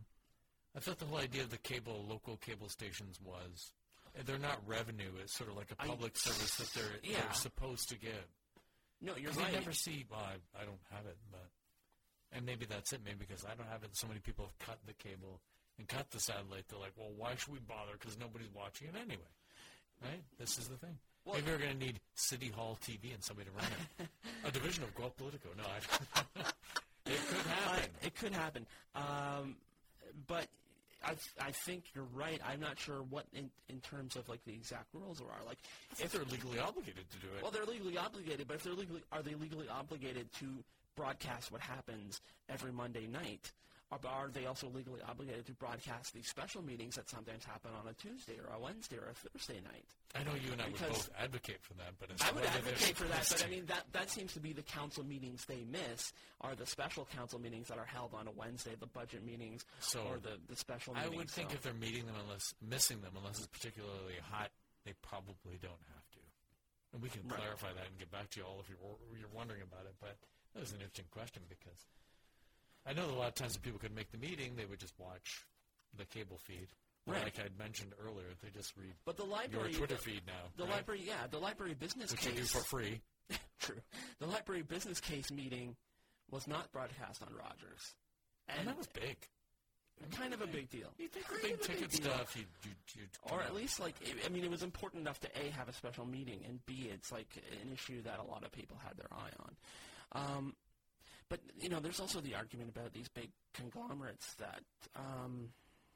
I thought the whole idea of the cable, local cable stations was... They're not revenue. It's sort of like a public I, service that they're, yeah. they're supposed to give. No, you're right. right. I never see... Well, I, I don't have it, but... And maybe that's it. Maybe because I don't have it, so many people have cut the cable and cut the satellite. They're like, well, why should we bother? Because nobody's watching it anyway. Right? This is the thing. Well, maybe we're going to need City Hall T V and somebody to run it. A division of Guelph Politico. No, I don't. It could happen. Uh, it could happen. Um, but... I, I think you're right. I'm not sure what in, in terms of like the exact rules there are. Like, if they're legally obligated to do it. Well, they're legally obligated, but if they're legally, are they legally obligated to broadcast what happens every Monday night? Or are they also legally obligated to broadcast these special meetings that sometimes happen on a Tuesday or a Wednesday or a Thursday night? I know you and I because would both advocate for that, but it's I would advocate for that, but I mean that that seems to be the council meetings they miss are the special council meetings that are held on a Wednesday, the budget meetings, so or the, the special meetings. I would think so. if they're meeting them unless missing them unless it's particularly hot, they probably don't have to. And we can right. clarify that and get back to you all if you're you're wondering about it. But that was an interesting question because I know that a lot of times when people could make the meeting, they would just watch the cable feed. Right. Like I mentioned earlier, they just read but the library, your Twitter the, feed now. The right? library, yeah, the library business Which case. you do for free. True. The library business case meeting was not broadcast on Rogers. And, and that was big. Kind of a big deal. You think the big ticket big stuff, you, you, you or at least like, I mean, it was important enough to A, have a special meeting, and B, it's like an issue that a lot of people had their eye on. Um, but, you know, there's also the argument about these big conglomerates that, um,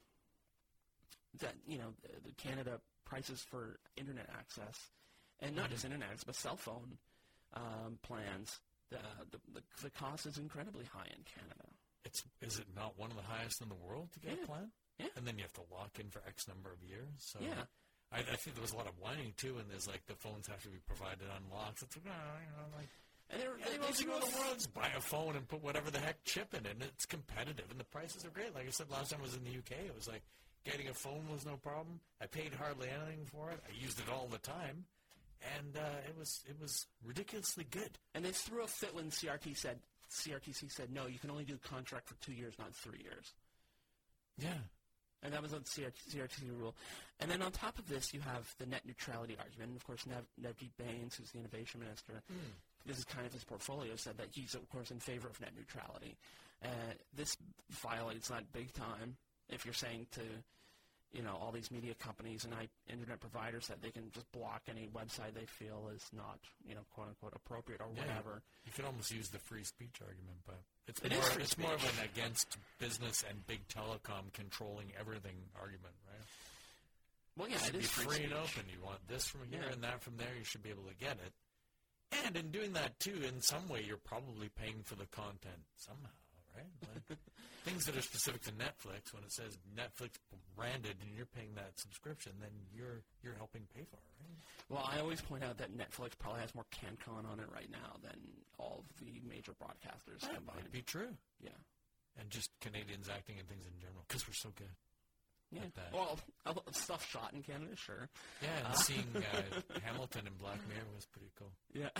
that you know, the, the Canada prices for internet access, and not mm-hmm. just internet access, but cell phone um, plans, the, the, the, the cost is incredibly high in Canada. It's is it not one of the highest in the world to get yeah. a plan? Yeah. And then you have to lock in for X number of years. So yeah. I, I think there was a lot of whining too, and there's like the phones have to be provided unlocked. It's like, oh, you know, like and they're, yeah, they you go to the world, just buy a phone and put whatever the heck chip in it, and it's competitive, and the prices are great. Like I said last time I was in the U K, it was like getting a phone was no problem. I paid hardly anything for it. I used it all the time, and uh, it was it was ridiculously good. And they threw a fit when C R T said C R T C said no, you can only do the contract for two years, not three years. Yeah. And that was a C R T C rule. And then on top of this, you have the net neutrality argument. And, of course, Nev- Navdeep Bains, who's the innovation minister, mm. this is kind of his portfolio, said that he's, of course, in favor of net neutrality. Uh, this violates that big time if you're saying to, you know, all these media companies and I, internet providers that they can just block any website they feel is not, you know, quote-unquote appropriate or yeah, whatever. You could almost use the free speech argument, but it's, it more, is it's speech. more of an against business and big telecom controlling everything argument, right? Well, yeah, it, it should is be free, free and speech. open. You want this from here yeah. and that from there, you should be able to get it. And in doing that, too, in some way, you're probably paying for the content somehow, right? Like things that are specific to Netflix, when it says Netflix branded and you're paying that subscription, then you're you're helping pay for it, right? Well, I always point out that Netflix probably has more CanCon on it right now than all of the major broadcasters that combined. Might be true. Yeah. And just Canadians acting and things in general, because we're so good. Yeah. At that. Well, stuff shot in Canada, sure. Yeah, and uh. seeing uh, Hamilton in Black Mirror was pretty cool. Yeah.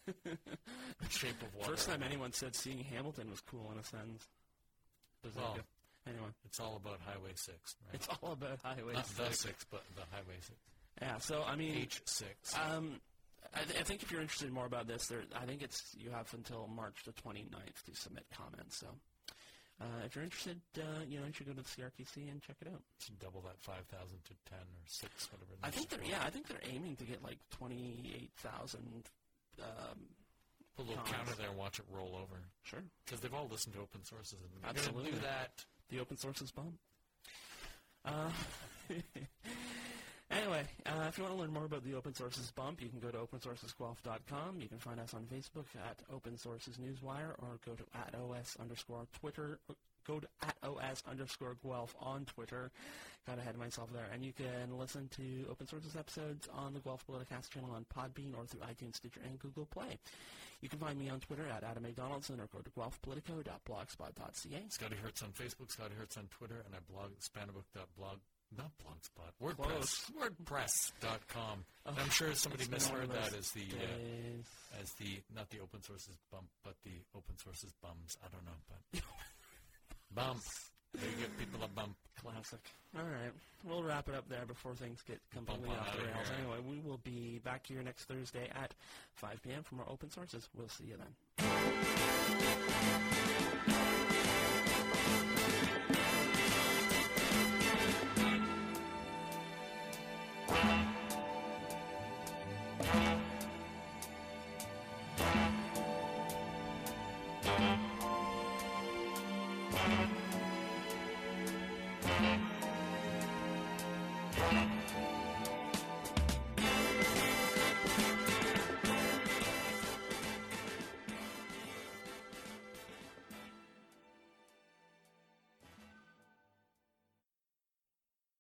Shape of Water. First time anyone said seeing Hamilton was cool in a sentence. Well, anyway, it's all about Highway six, right? It's all about Highway Not six. the six, but the Highway six. Yeah, so, I mean... H six. Um, I, th- I think if you're interested in more about this, there, I think it's you have until March the twenty-ninth to submit comments, so... Uh, if you're interested, uh, you know, you should go to the C R T C and check it out. Should double that five thousand to ten or six, whatever. I think they're, yeah, I think they're aiming to get like twenty-eight thousand um, Put a little Cons. counter there and watch it roll over. Sure. Because they've all listened to open sources. And we're Absolutely. gonna do that. The open sources bump. Uh, anyway, uh, if you want to learn more about the open sources bump, you can go to open sources guelph dot com. You can find us on Facebook at Open Sources Newswire, or go to at os underscore Twitter. Go to at os underscore Guelph on Twitter. Got ahead of myself there. And you can listen to Open Sources episodes on the Guelph Politicast channel on Podbean or through iTunes, Stitcher, and Google Play. You can find me on Twitter at Adam A. Donaldson, or go to guelph politico dot blogspot dot c a. Scotty Hertz on Facebook, Scotty Hertz on Twitter, and I blog at spanabook dot blog. Not Blogspot. WordPress. WordPress dot com. Oh, I'm sure somebody it's been one misheard of that those as the days. uh, as the not the open sources bump, but the open sources bums. I don't know, but bump. They give people a bump. Classic. All right. We'll wrap it up there before things get completely Bump on off the out of rails. here. Anyway, we will be back here next Thursday at five p.m. for more open sources. We'll see you then.